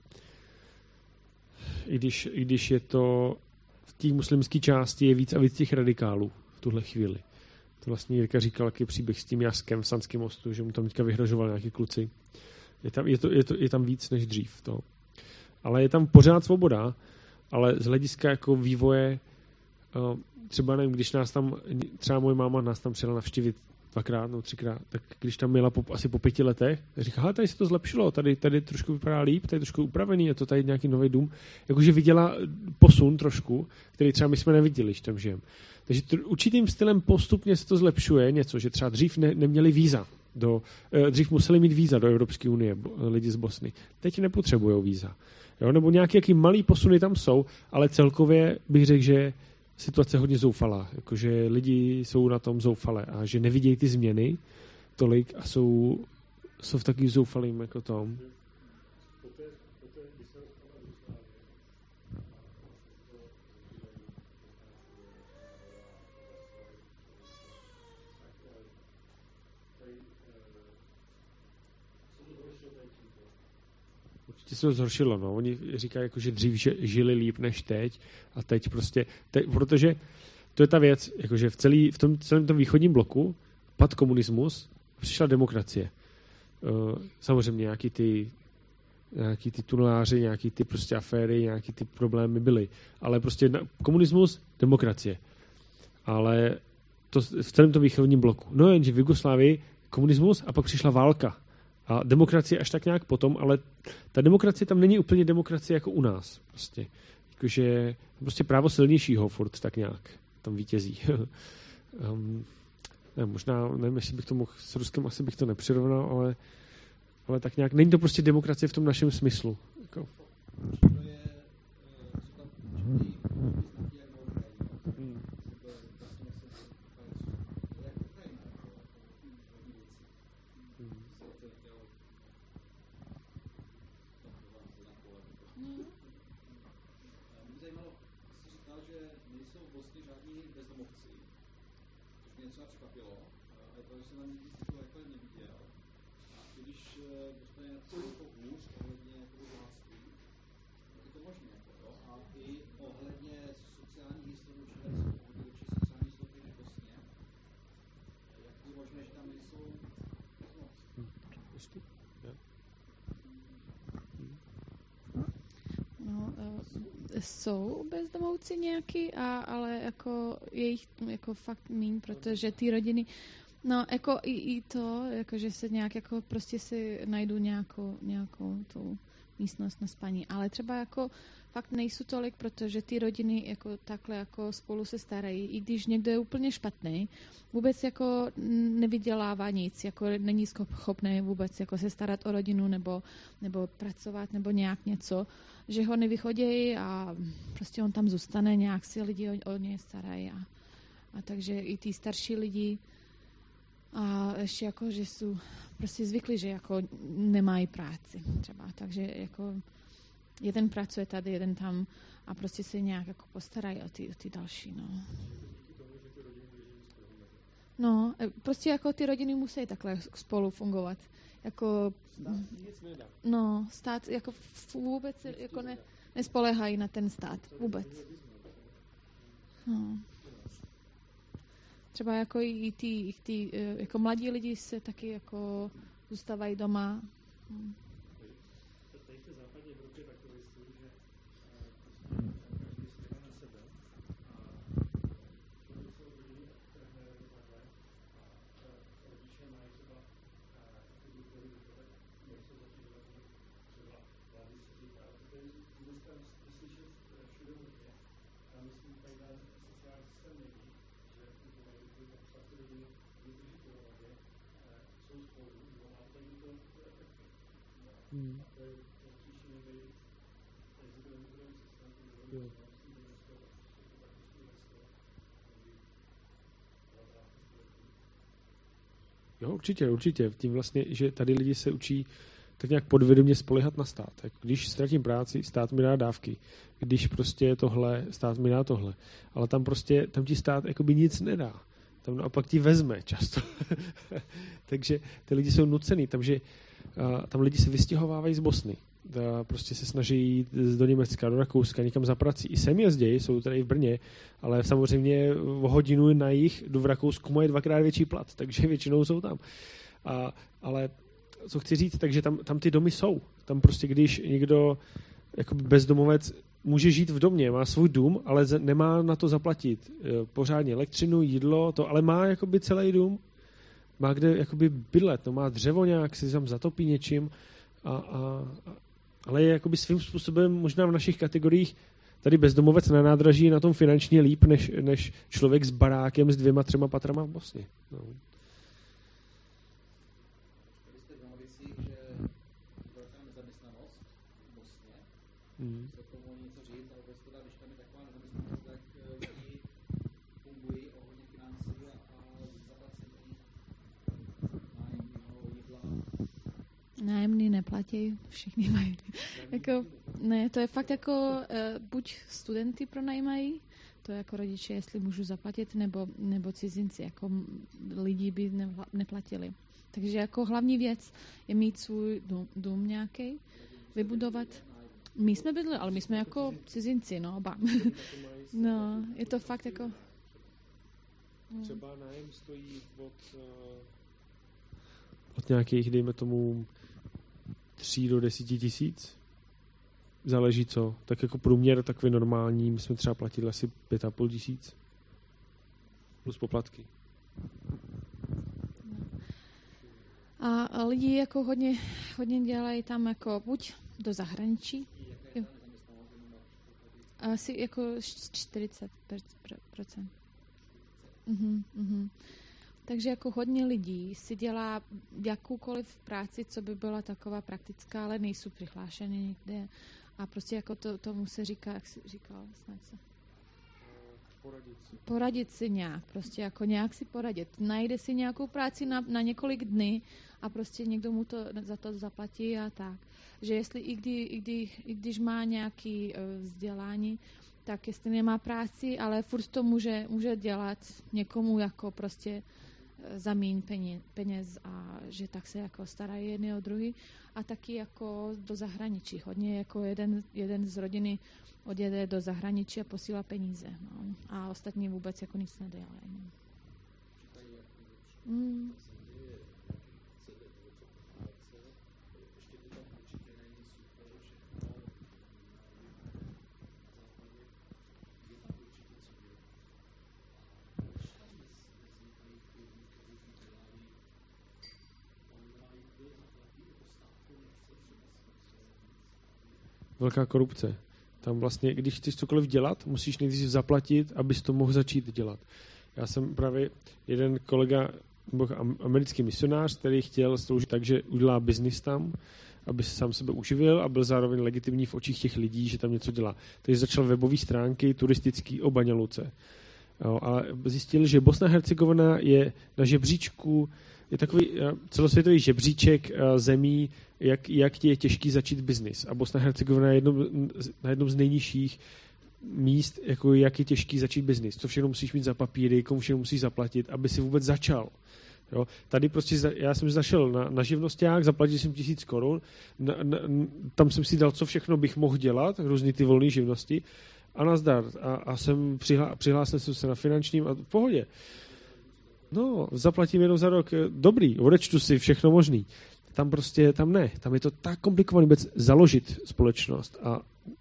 I když je to v té muslimské části je víc a víc těch radikálů v tuhle chvíli. To vlastně Jirka říkal jaký příběh s tím Jaskem v Sanském mostu, že mu tam teďka vyhrožoval nějaký kluci. Je tam víc než dřív. To. Ale je tam pořád svoboda, ale z hlediska jako vývoje třeba nevím, když nás tam, třeba moje máma nás tam přijela navštívit 2krát nebo 3krát, tak když tam měla asi po 5 letech, tak říká, hele, tady se to zlepšilo, tady trošku vypadá líp, tady trošku upravený, je to tady nějaký nový dům. Jakože viděla posun trošku, který třeba my jsme neviděli, když tam žijeme. Takže určitým stylem postupně se to zlepšuje něco, že třeba dřív neměli víza Dřív museli mít víza do Evropské unie lidi z Bosny. Teď nepotřebují víza. Jo? Nebo nějaký malý posuny tam jsou, ale celkově bych řekl, že situace hodně zoufalá. Jakože lidi jsou na tom zoufalé a že nevidějí ty změny tolik a jsou v takovým zoufalým jako tom. Určitě se to zhoršilo. No. Oni říkají, jako, že dřív žili líp než teď a teď prostě, protože to je ta věc, jakože v tom celém tom východním bloku pad komunismus, přišla demokracie. Samozřejmě nějaký ty tuneláři, nějaký ty prostě aféry, nějaký ty problémy byly. Ale prostě komunismus, demokracie. Ale to v celém tom východním bloku. No jenže v Jugoslávii komunismus a pak přišla válka. A demokracie až tak nějak potom, ale ta demokracie tam není úplně demokracie jako u nás. Prostě. Jakože prostě právo silnějšího furt tak nějak tam vítězí. Možná, nevím, jestli bych to mohl, s Ruskem asi bych to nepřirovnal, ale tak nějak, není to prostě demokracie v tom našem smyslu. Jako. Jsou bezdomovci nějaký, ale jako jejich jako fakt míň, protože ty rodiny, no jako i to, jako že se nějak jako prostě si najdu nějakou tu místnost na spaní, ale třeba jako fakt nejsou tolik, protože ty rodiny jako takhle jako spolu se starají, i když někdo je úplně špatný, vůbec jako nevydělává nic, jako není schopný vůbec jako se starat o rodinu nebo pracovat nebo nějak něco, že ho nevychodějí a prostě on tam zůstane, nějak si lidi o něj starají a takže i ty starší lidi a ještě jako, že jsou prostě zvyklí, že jako nemají práci třeba, takže jako jeden pracuje tady, jeden tam a prostě se nějak jako postarají o ty další, no. No, prostě jako ty rodiny musí takhle spolu fungovat. Jako, no, stát jako vůbec jako nespoléhají na ten stát. Vůbec. No. Třeba jako i ty jako mladí lidi se taky jako zůstávají doma. Jo, určitě. Tím vlastně, že tady lidi se učí tak nějak podvědomě spoléhat na stát. Tak když ztratím práci, stát mi dá dávky. Když prostě tohle, stát mi dá tohle. Ale tam ti stát jakoby nic nedá. Tam naopak ti vezme často. Takže ty lidi jsou nucený. Tam lidi se vystěhovávají z Bosny. Prostě se snaží jít do Německa, do Rakouska, někam za prací. I sem jezdějí, jsou tady v Brně, ale samozřejmě o hodinu na jih jdu v Rakousku, mají 2x větší plat, takže většinou jsou tam. Ale co chci říct, takže tam ty domy jsou. Tam prostě, když někdo jako bezdomovec může žít v domě, má svůj dům, ale nemá na to zaplatit pořádně elektřinu, jídlo, ale má jakoby celý dům, má kde jakoby bydlet, no, má dřevo nějak, si tam zatopí něčím, ale je jakoby svým způsobem možná v našich kategoriích tady bezdomovec na nádraží je na tom finančně líp, než člověk s barákem s 2-3 patrama v Bosně. No. se tomu něco říct, ale vůbec teda, když tam je taková nezaměstnanost, tak lidi fungují o hodně financí a zaplacení nájemního jídla. Nájemný neplatí, všichni mají. Jako, ne, to je fakt jako, buď studenty pronajímají, to je jako rodiče, jestli můžu zaplatit, nebo cizinci, jako lidi by neplatili. Takže jako hlavní věc je mít svůj dům nějaký, vybudovat. My jsme bydleli, ale my jsme jako cizinci, no, oba. No, je to fakt jako... Třeba nájem stojí od nějakých, dejme tomu, 3 do 10 tisíc. Záleží co. Tak jako průměr takový normální, my jsme třeba platili asi 5,5 tisíc. Plus poplatky. A lidi jako hodně dělají tam jako buď do zahraničí. Asi jako 40%. Takže jako hodně lidí si dělá jakoukoliv práci, co by byla taková praktická, ale nejsou přihlášeny nikde. A prostě jako tomu se říká, jak jsi říkal, snad se. Poradit si nějak, prostě jako nějak si poradit. Najde si nějakou práci na několik dní a prostě někdo mu to za to zaplatí a tak. Že jestli i když má nějaký vzdělání, tak jestli nemá práci, ale furt to může dělat někomu jako prostě za míň peněz a že tak se jako starají jedni o druhý a taky jako do zahraničí. Hodně jako jeden z rodiny odjede do zahraničí a posílá peníze. No. A ostatní vůbec jako nic nedělají. No. Velká korupce. Tam vlastně, když chceš cokoliv dělat, musíš nejdřív zaplatit, abys to mohl začít dělat. Já jsem právě jeden kolega, americký misionář, který chtěl sloužit tak, že udělá biznis tam, aby se sám sebe uživil a byl zároveň legitimní v očích těch lidí, že tam něco dělá. Takže začal webové stránky turistický o Banja Luce. A zjistil, že Bosna a Hercegovina je na žebříčku, je takový celosvětový žebříček zemí, jak ti je těžký začít biznis. A Bosna a Hercegovina je na jednom z nejnižších míst, jako jak je těžký začít biznis. Co všechno musíš mít za papíry, komu všechno musíš zaplatit, aby si vůbec začal. Jo? Tady prostě já jsem zašel na živnosťák, zaplatil jsem 1000 korun, tam jsem si dal, co všechno bych mohl dělat, různý ty volné živnosti a nazdar. A jsem přihlásil jsem se na finančním a v pohodě. No, zaplatím jednou za rok, dobrý, odečtu si všechno možný. Tam prostě, tam ne. Tam je to tak komplikované vůbec založit společnost a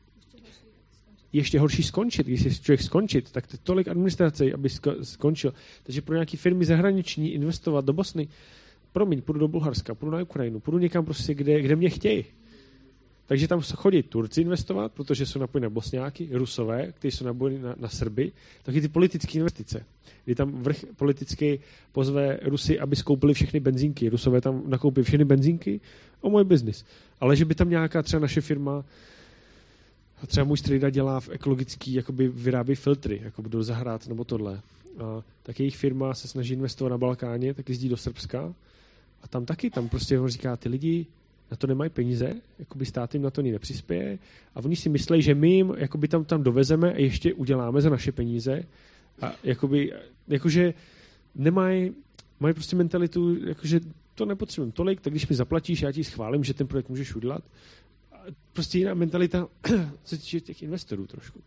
ještě horší skončit. Když si člověk skončit, tak to je tolik administrace, aby skončil. Takže pro nějaké firmy zahraniční investovat do Bosny, promiň, půjdu do Bulharska, půjdu na Ukrajinu, půjdu někam prostě, kde mě chtějí. Takže tam chodí Turci investovat, protože jsou napojeni na Bosňáky, Rusové, kteří jsou napojeni na Srby, taky ty politické investice, kdy tam vrch politický pozve Rusy, aby skoupili všechny benzínky. Rusové tam nakoupí všechny benzínky, můj biznis. Ale že by tam nějaká třeba naše firma, třeba můj strejda dělá v ekologický, jakoby vyrábí filtry, jako do zahrad nebo tohle. A tak jejich firma se snaží investovat na Balkáně, tak jezdí do Srbska a tam prostě on říká, ty lidi na to nemají peníze, jakoby stát jim na to ani nepřispěje a oni si myslí, že my jim jakoby tam dovezeme a ještě uděláme za naše peníze a jakože mají prostě mentalitu, jakože to nepotřebujeme tolik, tak když mi zaplatíš, já ti schválím, že ten projekt můžeš udělat. A prostě jiná mentalita, co týče těch investorů trošku.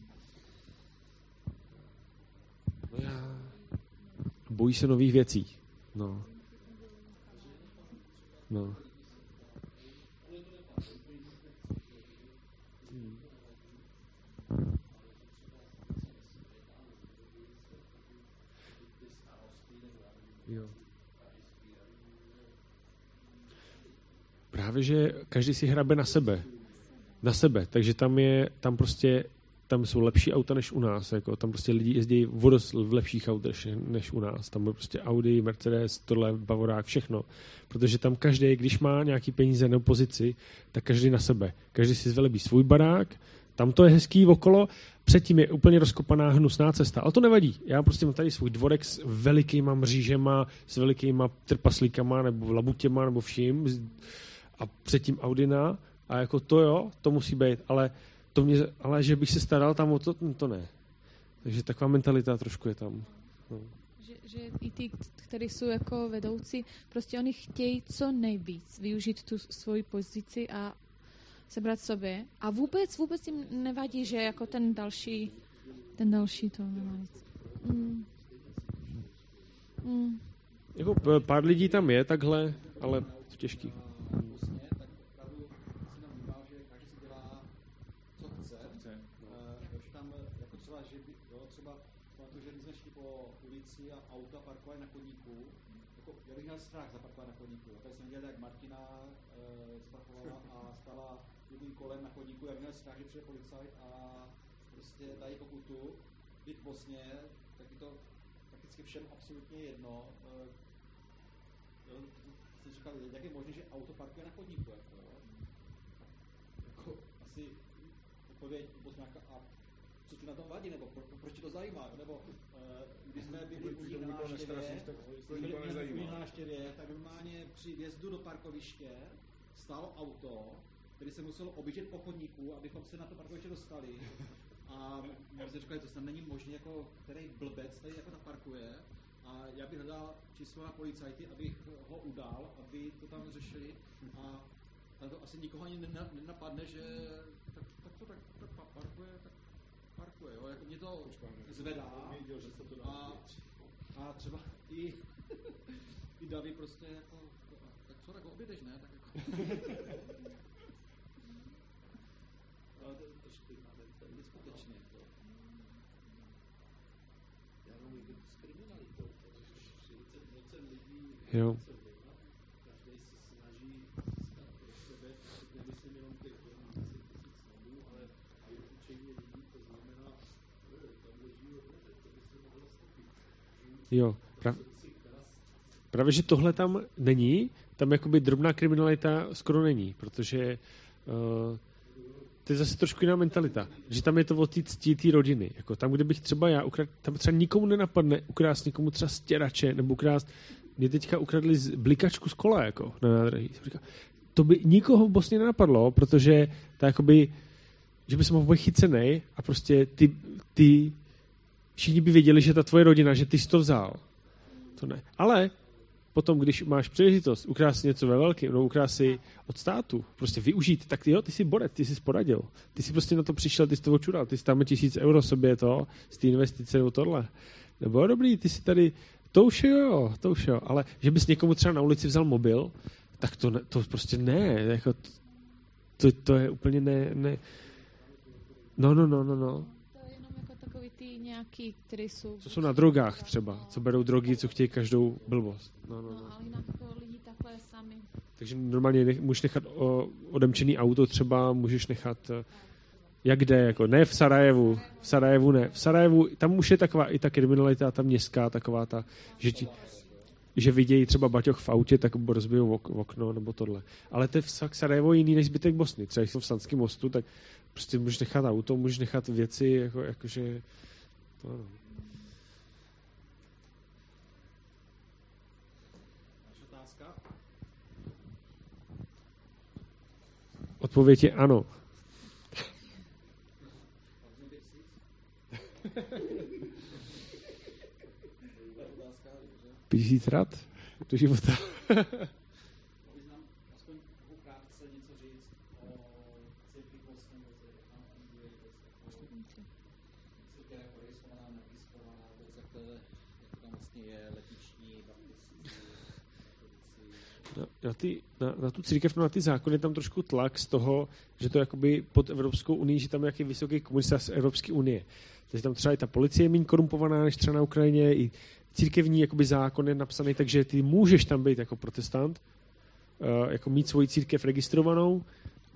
No já bojí se nových věcí. No. Jo. Právě, že každý si hrabe na sebe. Takže tam prostě tam jsou lepší auta než u nás. Jako, tam prostě lidi jezdí v lepších autech než u nás. Tam je prostě Audi, Mercedes, tohle, Bavorák, všechno. Protože tam každý, když má nějaký peníze nebo pozici, tak každý na sebe. Každý si zvelebí svůj barák, tam to je hezký okolo, předtím je úplně rozkopaná hnusná cesta. Ale to nevadí. Já prostě mám tady svůj dvorek s velikýma mřížema, s velikýma trpaslíkama nebo labutěma nebo vším a předtím Audina a jako to jo, to musí být, ale že bych se staral tam o to ne. Takže taková mentalita trošku je tam. No. Že i ty, kteří jsou jako vedoucí, prostě oni chtějí co nejvíc využít tu svoji pozici a sebrat sobě. A vůbec jim nevadí, že jako ten další to nemá nic. Jako pár lidí tam je takhle, ale to těžký. Strach zaparkovat na chodníku. Tady jsem viděl, jak Martina zaparkovala a stala jedním kolem na chodníku. Já měl strach, že přijde policajt a prostě dají pokutu. Byť vlastně, tak je to prakticky všem absolutně jedno. Jsem říkal, jak je možné, že auto parkuje na chodníku. Jako asi odpověď, a co ti na tom vadí, nebo proč ti to zajímá, nebo když jsme byli u nich na návštěvě, tak normálně při vjezdu do parkoviště stálo auto, který se muselo objíždět po chodníku, abychom se na to parkoviště dostali. A my jsme říkali, to snad není možné, jako který blbec tady jako parkuje. A já bych hledal číslo na policajty, abych ho udal, aby to tam řešili. A tam to asi nikoho ani nenapadne, že tak parkuje, jo, jako mě to zvedá a třeba i Davy prostě jako, tak co, tak ho objedeš, ne? Tak jako. Ale to je neskutečně. Já mám někdy s kriminalitou, protože 40% lidí, každý se snaží získat pro sebe, nemyslím jenom těch 10 000 snadů, ale i učení lidí, to znamená, tam leží hodnoty, to by se mohlo stopit. Jo, právě, že tohle tam není, tam jakoby drobná kriminalita skoro není, protože to je zase trošku jiná mentalita, že tam je to o té ctí té rodiny. Jako tam, kde bych třeba já ukradl, tam třeba nikomu nenapadne ukrást někomu třeba stěrače, nebo ukrást, mě teďka ukradli blikačku z kola, jako na nádraží. To by nikoho v Bosně nenapadlo, protože to jakoby, že by se mohl být chycenej a prostě ty všichni by věděli, že ta tvoje rodina, že ty jsi to vzal. To ne. Ale potom, když máš příležitost ukrást něco ve velkém, no ukrást si od státu, prostě využít, tak jo, ty jsi borec, ty jsi poradil. Ty jsi prostě na to přišel, ty jsi to očural, ty jsi tam 1000 euro sobě to, z té investice nebo tohle. Nebo dobrý, ty jsi tady, to už jo, ale že bys někomu třeba na ulici vzal mobil, tak to prostě ne, jako to je úplně ne. No. Ty nějaký, které jsou... Co jsou na drogách třeba, co berou drogy, co chtějí každou blbost. No. Ale jinak lidi takhle sami. Takže normálně můžeš nechat odemčený auto, třeba můžeš nechat jak jde, jako ne v Sarajevu ne. V Sarajevu, tam už je taková i ta kriminalita, ta městská, taková ta, že vidějí třeba baťoch v autě, tak rozbijou okno nebo tohle. Ale to je v Sarajevo jiný než zbytek Bosny. Třeba když jsou v Sanském mostu, tak prostě můžeš nechat auto, můžeš nechat věci, jakože... To ano. Otázka? Odpověď je ano. 5000 rad do života. Na tu církev, na ty zákony je tam trošku tlak z toho, že to je jakoby pod Evropskou unii, že tam je nějaký vysoký komunista z Evropské unie. Takže tam třeba i ta policie je méně korumpovaná než třeba na Ukrajině, i církevní jakoby zákon je napsaný, takže ty můžeš tam být jako protestant, jako mít svoji církev registrovanou,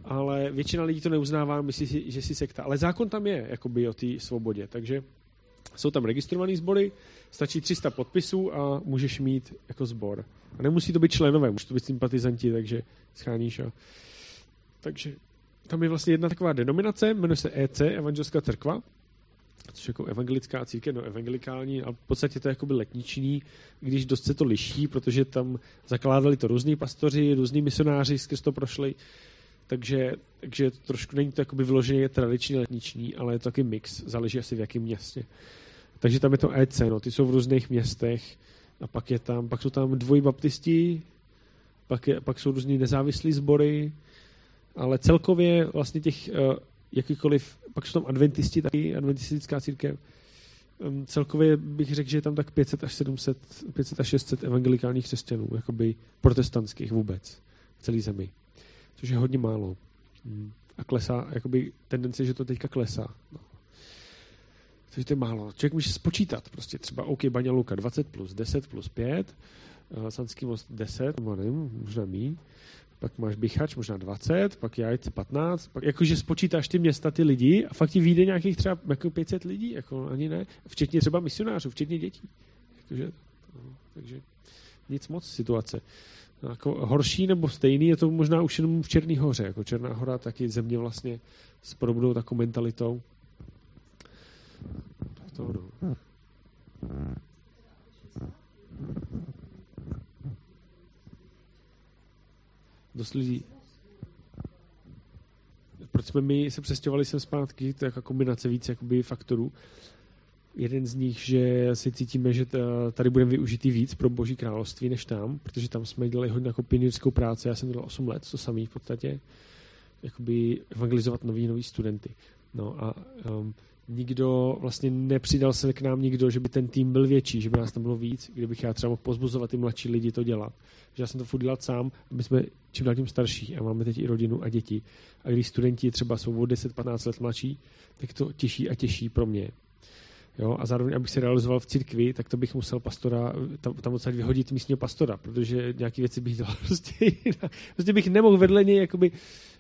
ale většina lidí to neuznává, myslí si, že si sekta. Ale zákon tam je, jakoby o té svobodě, takže jsou tam registrovaný sbory, stačí 300 podpisů a můžeš mít jako sbor. A nemusí to být členové, může to být sympatizanti, takže scháníš. Takže tam je vlastně jedna taková denominace, jmenuje se EC, Evangelická církva, což jako evangelická církev, no evangelikální, a v podstatě to je jakoby letniční, když dost se to liší, protože tam zakládali to různý pastoři, různý misionáři, skrz to prošli, takže trošku není to jakoby vyloženě tradiční letniční, ale je to taky mix, záleží asi v jakém městě. Takže tam je to EC, no, ty jsou v různých městech a pak jsou tam dvojbaptisti, pak jsou různý nezávislí sbory, ale celkově vlastně těch jakýkoliv, pak jsou tam adventisti taky, adventistická církev. Celkově bych řekl, že je tam tak 500 až 600 evangelikálních křesťanů, jakoby protestantských vůbec v celé zemi, což je hodně málo. A klesá, jakoby tendence, že to teďka klesá. No. Takže to je málo. Člověk může spočítat, prostě třeba OK, Baňa Luka 20 plus 10 plus 5, Sanský most 10, možná míň, pak máš Bichač možná 20, pak Jajce 15, pak jakože spočítáš ty města, ty lidi a fakt ti vyjde nějakých třeba jako 500 lidí, jako ani ne, včetně třeba misionářů, včetně dětí. Takže nic moc situace. Jako horší nebo stejný je to možná už jenom v Černý hoře, jako Černá hora, taky země vlastně s podobnou takovou mentalitou. Dost lidí. Proč jsme my se přestěhovali sem zpátky, to je jako kombinace víc jakoby faktorů. Jeden z nich, že si cítíme, že tady budeme využitý víc pro Boží království než tam, protože tam jsme dělali hodně jako pionýrskou práci, já jsem dělal 8 let, to samý v podstatě, jakoby evangelizovat nový studenty. No a nikdo, vlastně nepřidal se k nám nikdo, že by ten tým byl větší, že by nás tam bylo víc, kdybych já třeba mohl pozbuzovat ty mladší lidi to dělat. Že já jsem to furt dělat sám, aby jsme čím dál tím starší a máme teď i rodinu a děti. A když studenti třeba jsou o 10-15 let mladší, tak to těžší a těžší pro mě. Jo? A zároveň, abych se realizoval v církvi, tak to bych musel pastora, tam odsaď vyhodit místního pastora, protože nějaké věci bych dělal prostě bych nemohl vedle něj jakoby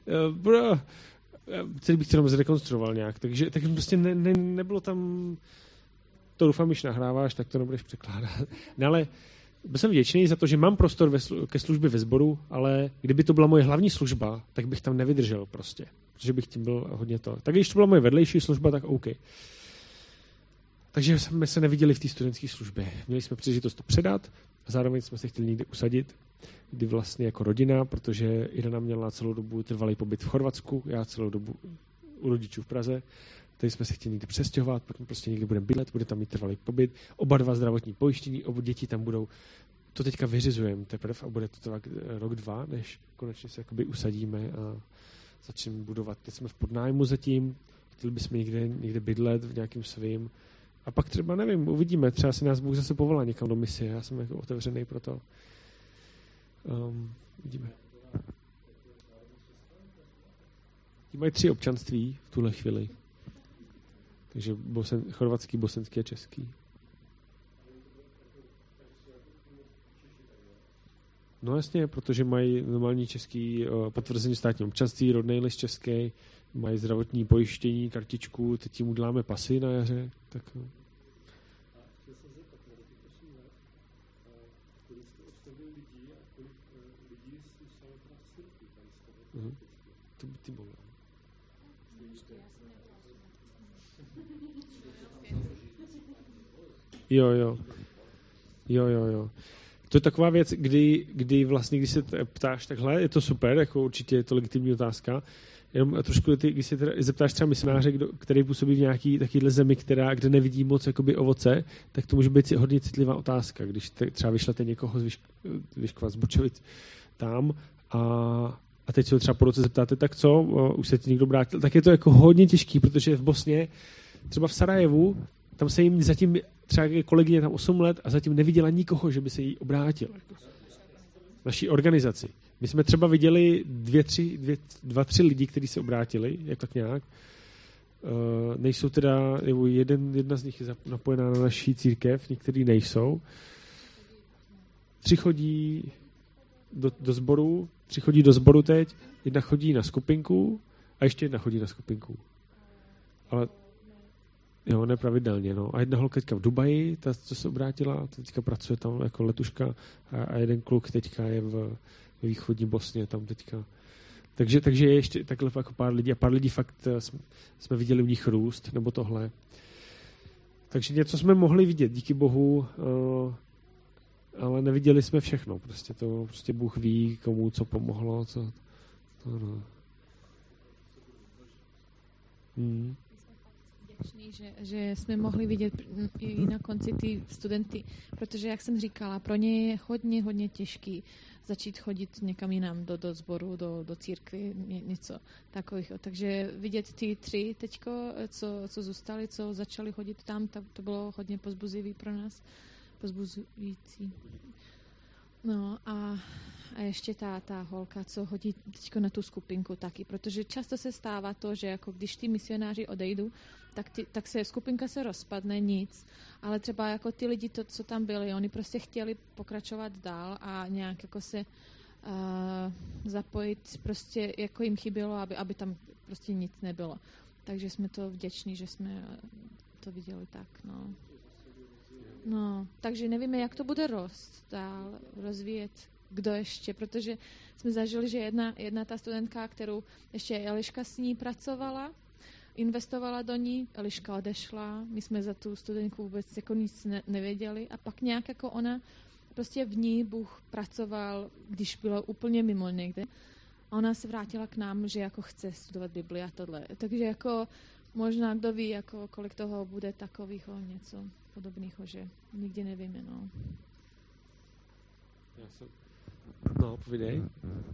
celý bych to jenom zrekonstruoval nějak, takže prostě nebylo tam, to doufám, když nahráváš, tak to nebudeš překládat. No ale byl jsem vděčný za to, že mám prostor ke službě ve sboru, ale kdyby to byla moje hlavní služba, tak bych tam nevydržel prostě, protože bych tím byl hodně to. Tak když to byla moje vedlejší služba, tak OK. Takže jsme se neviděli v té studentské službě. Měli jsme příležitost to předat a zároveň jsme se chtěli někde usadit, kdy vlastně jako rodina, protože Irena měla celou dobu trvalý pobyt v Chorvatsku, já celou dobu u rodičů v Praze, tady jsme se chtěli někde přestěhovat, protože prostě někde budeme bydlet, bude tam mít trvalý pobyt, oba dva zdravotní pojištění, oba děti tam budou, to teďka vyřizujeme teprve a bude to trvat rok, 2, než konečně se jakoby usadíme a začneme budovat. Teď jsme v podnájmu zatím, chtěli bychom někde bydlet v nějakým svým. A pak třeba, nevím, uvidíme, třeba si nás Bůh zase povolá někam do misie, já jsem jako otevřený pro to. Vidíme. Ti mají 3 občanství v tuhle chvíli. Takže chorvatský, bosenský a český. No jasně, protože mají normální český potvrzení státního občanství, rodný list český, mají zdravotní pojištění, kartičku, teď tím uděláme pasy na jaře. Tak, no. To by ty bylo. Jo. To je taková věc, kdy vlastně, když se ptáš takhle, je to super, jako určitě je to legitimní otázka, jenom trošku, když se zeptáš třeba misionáře, který působí v nějaký takovéhle zemi, kde nevidí moc jakoby ovoce, tak to může být hodně citlivá otázka, když třeba vyšlete někoho z Vyškova, z Bučovic tam a teď se ho třeba po roce zeptáte, tak co, už se ti někdo vrátil, tak je to jako hodně těžký, protože v Bosně, třeba v Sarajevu, tam se jim zatím, třeba kolegyně tam 8 let a zatím neviděla nikoho, že by se jí obrátil. Naší organizaci. My jsme třeba viděli 2-3 lidi, kteří se obrátili, jak tak nějak. Nejsou teda, nebo jedna z nich je napojená na naší církev, některý nejsou. 3 chodí, do sboru, 3 chodí do sboru teď, 1 chodí na skupinku a ještě 1 chodí na skupinku. Ale jo, nepravidelně, no. A 1 holka teďka v Dubaji, ta, co se obrátila, teďka pracuje tam jako letuška a 1 kluk teďka je v východní Bosně, tam teďka. Takže je ještě takhle jako pár lidí a pár lidí fakt jsme viděli u nich růst, nebo tohle. Takže něco jsme mohli vidět, díky Bohu, ale neviděli jsme všechno. Prostě Bůh ví, komu co pomohlo. No. Že jsme mohli vidět i na konci ty studenty, protože, jak jsem říkala, pro ně je hodně těžký začít chodit někam jinam do sboru, do církvy, něco takového. Takže vidět ty 3 teďko, co zůstali, co začali chodit tam, to bylo hodně pozbuzivý pro nás. Pozbuzující. No a ještě ta holka, co hodí teďko na tu skupinku taky, protože často se stává to, že jako když ty misionáři odejdou, tak se skupinka se rozpadne, nic, ale třeba jako ty lidi, co tam byli, oni prostě chtěli pokračovat dál a nějak jako se zapojit, prostě jako jim chybělo, aby tam prostě nic nebylo. Takže jsme to vděční, že jsme to viděli tak, no. No, takže nevíme, jak to bude dál rozvíjet, kdo ještě, protože jsme zažili, že jedna ta studentka, kterou ještě Eliška s ní pracovala, investovala do ní, Eliška odešla, my jsme za tu studentku vůbec jako nic nevěděli a pak nějak jako ona, prostě v ní Bůh pracoval, když byla úplně mimo někde. A ona se vrátila k nám, že jako chce studovat Bibli a tohle. Takže jako možná kdo ví, jako kolik toho bude takového něco podobného, že nikdy nevíme, no. No, povídej.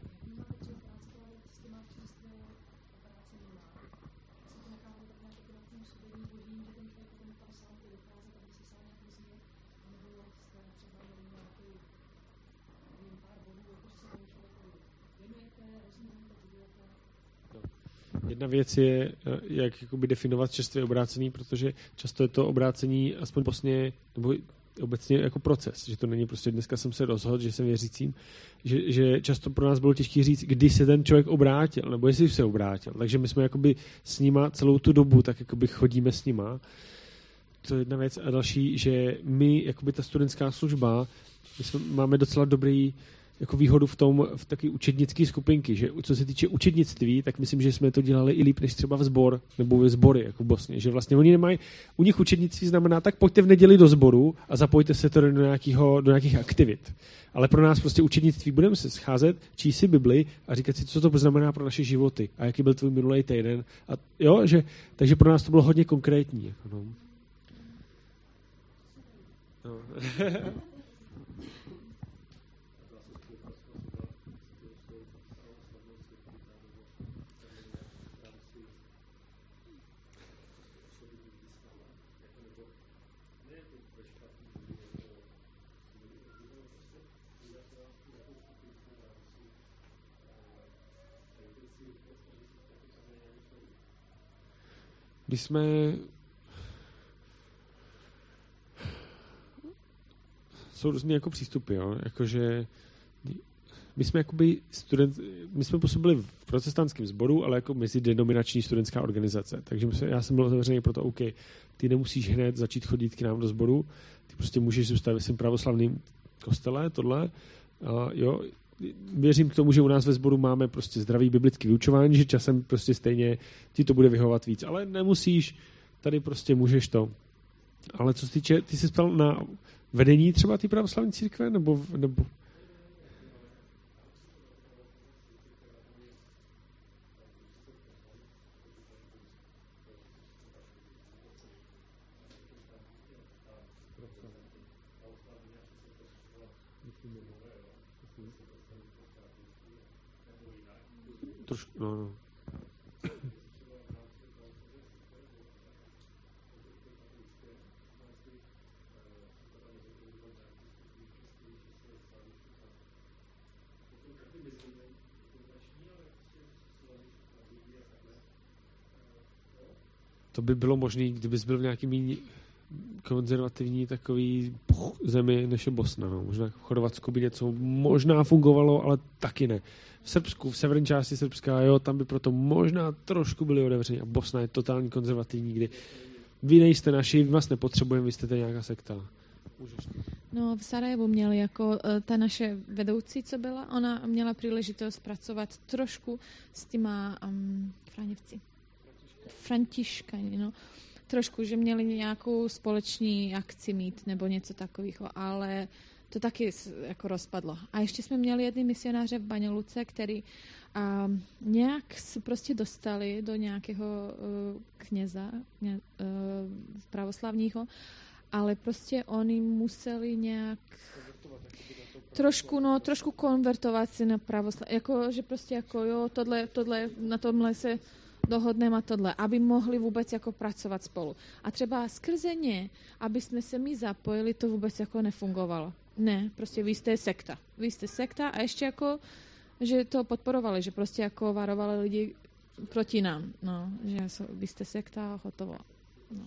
Jedna věc je, jak jakoby definovat čerstvě obrácený, protože často je to obrácení aspoň vlastně, nebo obecně jako proces, že to není prostě dneska jsem se rozhodl, že jsem věřícím, že často pro nás bylo těžké říct, kdy se ten člověk obrátil, nebo jestli se obrátil. Takže my jsme jakoby s nima celou tu dobu, tak jakoby chodíme s nima. To je jedna věc. A další, že my, jakoby ta studentská služba, máme docela dobrý jako výhodu v taky učednické skupinky, že co se týče učednictví, tak myslím, že jsme to dělali i líp než třeba v sbor, nebo ve sbory, jako v Bosně, že vlastně oni nemají, u nich učednictví znamená, tak pojďte v neděli do sboru a zapojte se to do nějakých aktivit. Ale pro nás prostě učednictví budeme se scházet, číst si Bibli a říkat si, co to znamená pro naše životy a jaký byl tvůj minulý týden. A jo, takže pro nás to bylo hodně konkrétní. Jako no. No. Když jsme jsou různý jako přístupy, jo? Jakože my jsme jakoby my jsme působili v protestantském sboru, ale jako mezidenominační studentská organizace. Takže já jsem byl otevřený pro to, OK, ty nemusíš hned začít chodit k nám do sboru, ty prostě můžeš zůstat ve svém pravoslavném kostele, tohle. A jo, věřím k tomu, že u nás ve sboru máme prostě zdravý biblický vyučování, že časem prostě stejně ti to bude vyhovovat víc, ale nemusíš, tady prostě můžeš to. Ale co se týče, ty jsi ptal na vedení třeba ty pravoslavní církve, nebo trošku, no. To by bylo možné, kdybys byl v nějakým konzervativní takový zemi, než je Bosna. No. Možná v Chorvatsku by něco možná fungovalo, ale taky ne. V Srbsku, v severní části Srbska, jo, tam by proto možná trošku byli otevření. A Bosna je totálně konzervativní, kdy vy nejste naši, vy vás nepotřebujeme, vy jste nějaká sekta. No, v Sarajevu měli jako ta naše vedoucí, co byla, ona měla příležitost pracovat trošku s těma Františkani, no. Trošku, že měli nějakou společní akci mít nebo něco takového, ale to taky jako rozpadlo. A ještě jsme měli jedny misionáře v Baňoluce, který nějak se prostě dostali do nějakého kněza pravoslavního, ale prostě oni museli nějak trošku konvertovat si na pravoslav. Jako, že prostě jako jo, tohle, na tomhle se dohodneme a tohle, aby mohli vůbec jako pracovat spolu. A třeba skrze ně, aby jsme se my zapojili, to vůbec jako nefungovalo. Ne, prostě vy jste sekta. Vy jste sekta a ještě jako, že to podporovali, že prostě jako varovali lidi proti nám. No, že vy jste sekta, hotovo. No.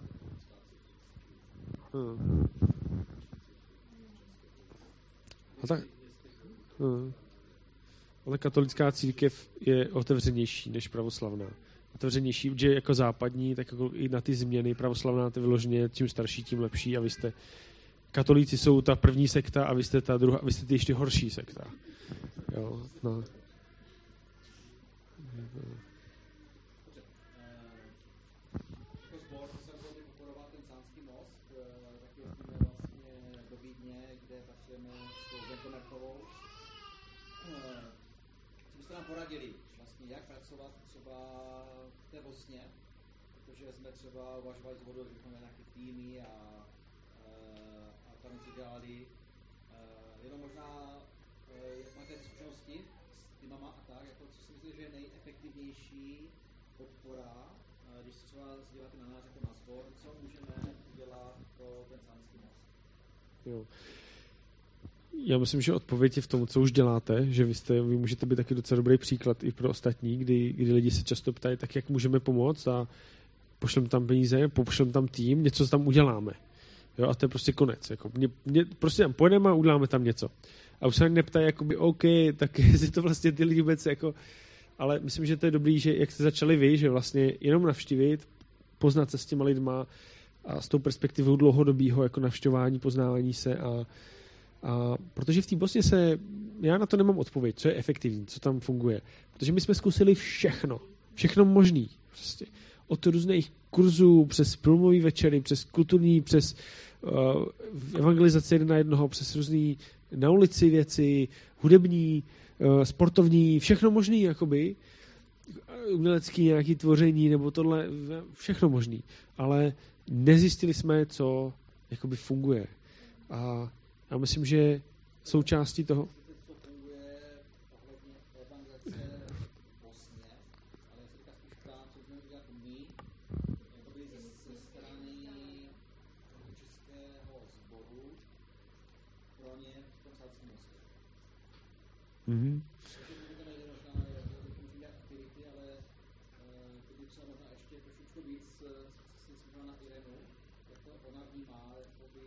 Ale katolická církev je otevřenější než pravoslavná. Otevřenější, protože jako západní, tak jako i na ty změny pravoslavná to vyloženě, čím starší, tím lepší a vy jste katolíci jsou ta první sekta a vy jste ta druhá, vy jste ty ještě horší sekta. Jo, no. Poradili vlastně, jak pracovat třeba v té Bosně, protože jsme třeba uvažovali z vodu, že máme nějaké týmy a tam něco dělali. Jenom možná máte zkušenosti s týmama a tak, jako, co si myslím, že je nejefektivnější podpora, když se třeba díváte na nás jako na sport, co můžeme udělat pro ten Sánský most? Jo. Já myslím, že odpověď je v tom, co už děláte, že vy můžete být taky docela dobrý příklad i pro ostatní, kdy lidi se často ptají, tak jak můžeme pomoct a pošlem tam peníze, pošlem tam tým, něco tam uděláme. Jo, a to je prostě konec. Jako prostě tam pojedeme a uděláme tam něco. A už se ani neptají, jakoby, OK, tak jestli to vlastně ty lidi vůbec jako... Ale myslím, že to je dobrý, že jak jste začali vy, že vlastně jenom navštívit, poznat se s těma lidma a s tou perspektivou dlouhodobého jako navštěvování, poznávání se a protože v té Bosně já na to nemám odpověď, co je efektivní, co tam funguje. Protože my jsme zkusili všechno možný. Prostě. Od různých kurzů, přes filmový večery, přes kulturní, přes evangelizaci jeden na jednoho, přes různý na ulici věci, hudební, sportovní, všechno možný, jakoby. Umělecký nějaký tvoření, nebo tohle, všechno možný. Ale nezjistili jsme, co jakoby funguje. A já myslím, že součástí toho... Co funguje ohledně evangelizace v Bosně, ale se říká spíš ptát, co budeme dělat my, jakoby ze strany českého sboru pro ně v tom Sánském mostě. Takže to nejde možná, můžeme dělat aktivity, ale kdyby třeba možná ještě trošičku víc se slyšela na Irenu, jak to ona vnímá, jakoby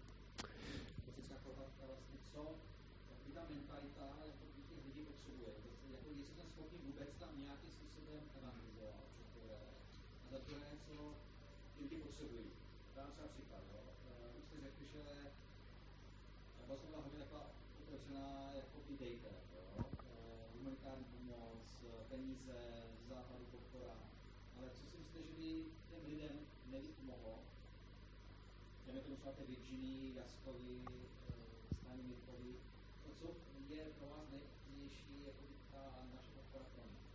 ta mentalita jako těch lidí potřebuje. Jako, jestli jsme schopni vůbec tam nějakým způsobem evangelizovat, a za druhé, co lidi potřebují. Dám třeba příklad. Už jste řekli, že vlastně byla hodně taková otevřená jako i dejte. Humanitární pomoc, peníze, z západu podpora. Ale co si myslíte, že by těm lidem nejvíc pomohlo? Jdeme tomu třeba té Virginii, Jaskovi, Stání Mirkovi. Co je pro vás nejefektivnější jako ta naše podpora pro ně?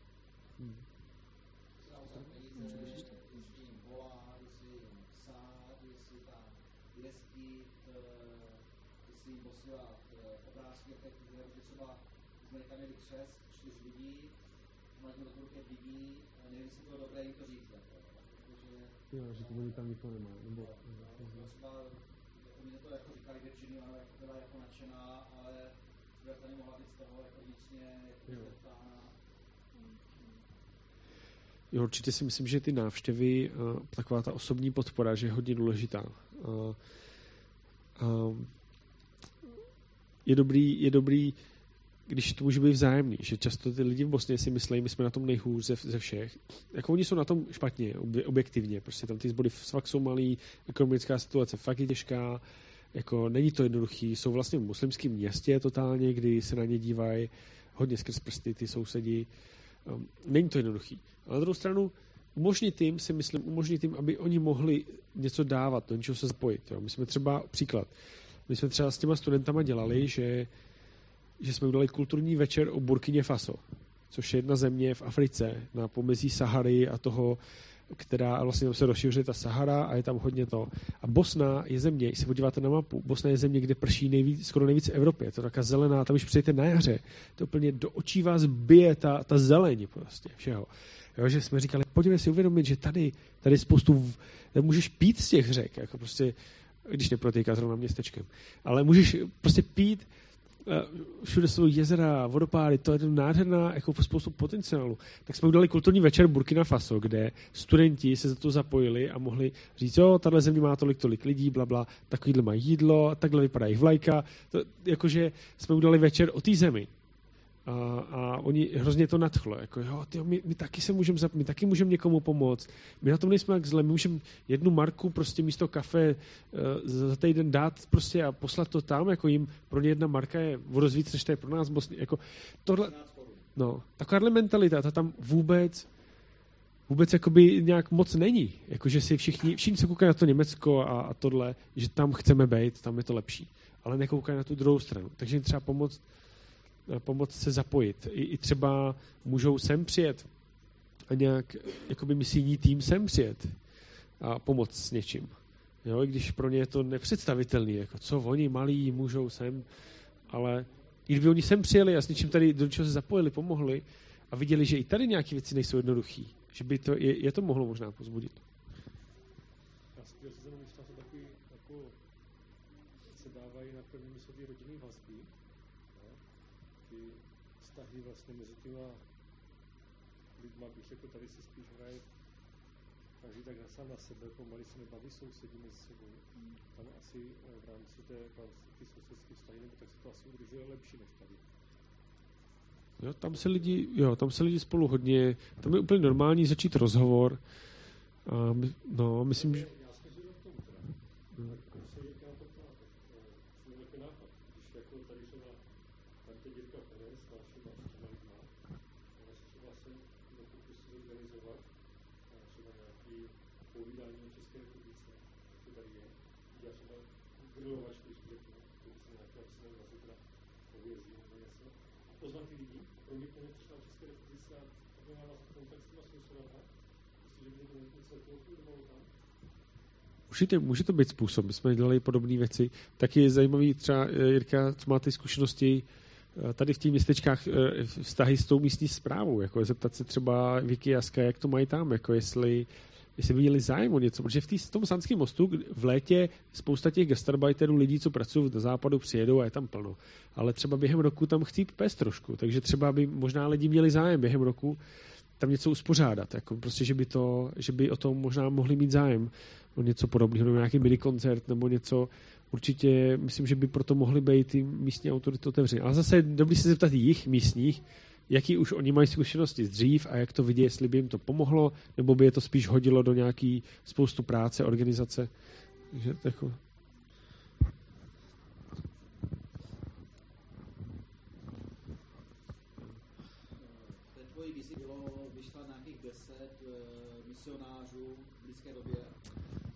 Co tam peníze, jestli jim volat, jestli jim psát, jestli tam jezdit, jestli jim posílat obrázky, protože třeba jsme někam měli křest 4 lidí, mali jsme do toho 5 lidí, nevím, jestli bylo dobré jim to říct. Jo, že to tady tam nikoho nemá. Nebo... Třeba, jako mi to jako říkali Virginie, ona byla jako nadšená, ale ta nemohla být z toho jako vnitřně jako zeptána. Jo, určitě si myslím, že ty návštěvy, taková ta osobní podpora, že je hodně důležitá. Je dobrý, když to může být vzájemný, že často ty lidi v Bosně si myslí, my jsme na tom nejhůř ze všech. Jako oni jsou na tom špatně, objektivně, prostě tam ty sbory fakt jsou malý, ekonomická situace fakt je těžká, jako není to jednoduchý, jsou vlastně v muslimském městě totálně, kdy se na ně dívají hodně skrz prsty ty sousedi. Není to jednoduchý. A na druhou stranu umožnit jim, aby oni mohli něco dávat, do něčeho se zapojit. Jo. My jsme třeba s těma studentama dělali, že jsme udělali kulturní večer o Burkině Faso, což je jedna země v Africe na pomezí Sahary a toho, která vlastně tam se rozšiřuje ta Sahara a je tam hodně to. A Bosna je země, když se podíváte na mapu, Bosna je země, kde prší skoro nejvíc v Evropě. To je taková zelená, tam když přijete na jaře, to úplně do očí vás bije ta zeleň prostě všeho. Jo, že jsme říkali, pojďme si uvědomit, že tady je spoustu, můžeš pít z těch řek, jako prostě, když neprotýká zrovna městečkem, ale můžeš prostě pít, všude jsou jezera, vodopády, to je nádherná jako spoustu potenciálu. Tak jsme udělali kulturní večer Burkina Faso, kde studenti se za to zapojili a mohli říct, jo, tahle země má tolik lidí, blabla, takovýhle mají jídlo, takhle vypadá jejich vlajka. To, jakože jsme udělali večer o té zemi. A oni hrozně to nadchlo. Jako, jo, tyjo, my taky můžeme někomu pomoct. My na tom nejsme jak zle. My můžeme 1 marku prostě místo kafe za týden dát prostě a poslat to tam. Jako jim pro ně 1 marka je o dost víc, než to je pro nás Bosně. Jako, tohle, no, takováhle mentalita, ta tam vůbec jakoby nějak moc není. Jako, že si všichni se koukají na to Německo a tohle, že tam chceme být, tam je to lepší. Ale nekoukají na tu druhou stranu. Takže jim třeba pomoct se zapojit. I třeba můžou sem přijet a nějak jakoby misijní tým sem přijet a pomoct s něčím. Jo, i když pro ně je to nepředstavitelný, jako co oni malí můžou sem, ale i kdyby oni sem přijeli a s něčím tady do čeho se zapojili, pomohli a viděli, že i tady nějaké věci nejsou jednoduchý, že by to je to mohlo možná povzbudit. Já si jenom myslel, že taky jako se dávají na první místo ty rodinné vazby, ty vztahy vlastně mezi těma lidma, bych řekl, tady se spíš hraje každý tak sám na sebe, pomaly se nebaví sousedí mezi sebou. Tam asi v rámci ty sousedské vztahy, nebo tak se to asi udržuje lepší než tady. Jo, tam se lidi spolu hodně, tam je úplně normální začít rozhovor. No, myslím, že... Já si myslím, že v tom teda. Se říká to takový nápad. Když jako tady třeba Tante Jirka Perez s dalšíma lidma, ona se třeba sem pokusí organizovat třeba nějaký povídání o České republice, jak to tady je. Já třeba grilovačky, když řeknu, pokud se nějaké absolutně vlastně teda pověří nebo něco. Pozvat ty lidi, promítnout třeba v České republice a takhle má vlastně kontakt s těma sousedama. Myslím, že by to něco takového tam. Určitě může to být způsob, my jsme dělali podobné věci. Taky je zajímavý třeba, Jirka, co máte zkušenosti tady v těch městečkách vztahy s tou místní správou, jako zeptat se třeba Vicky Jaska, jak to mají tam, jako jestli by měli zájem o něco, protože v tom Sanském mostu v létě spousta těch gastarbajterů, lidí, co pracují na západu, přijedou a je tam plno. Ale třeba během roku tam chcít pes trošku, takže třeba by možná lidi měli zájem během roku tam něco uspořádat, jako prostě, že by o tom možná mohli mít zájem o něco podobného, nebo nějaký minikoncert, nebo něco. Určitě myslím, že by proto mohly být ty místní autority otevřené. Ale zase je dobrý se zeptat jich místních, jaký už oni mají zkušenosti z dřív a jak to vidí, jestli by jim to pomohlo, nebo by je to spíš hodilo do nějaký spoustu práce, organizace. Takže jako... Ten tvojí vizi vyšla nějakých 10 misionářů v blízké době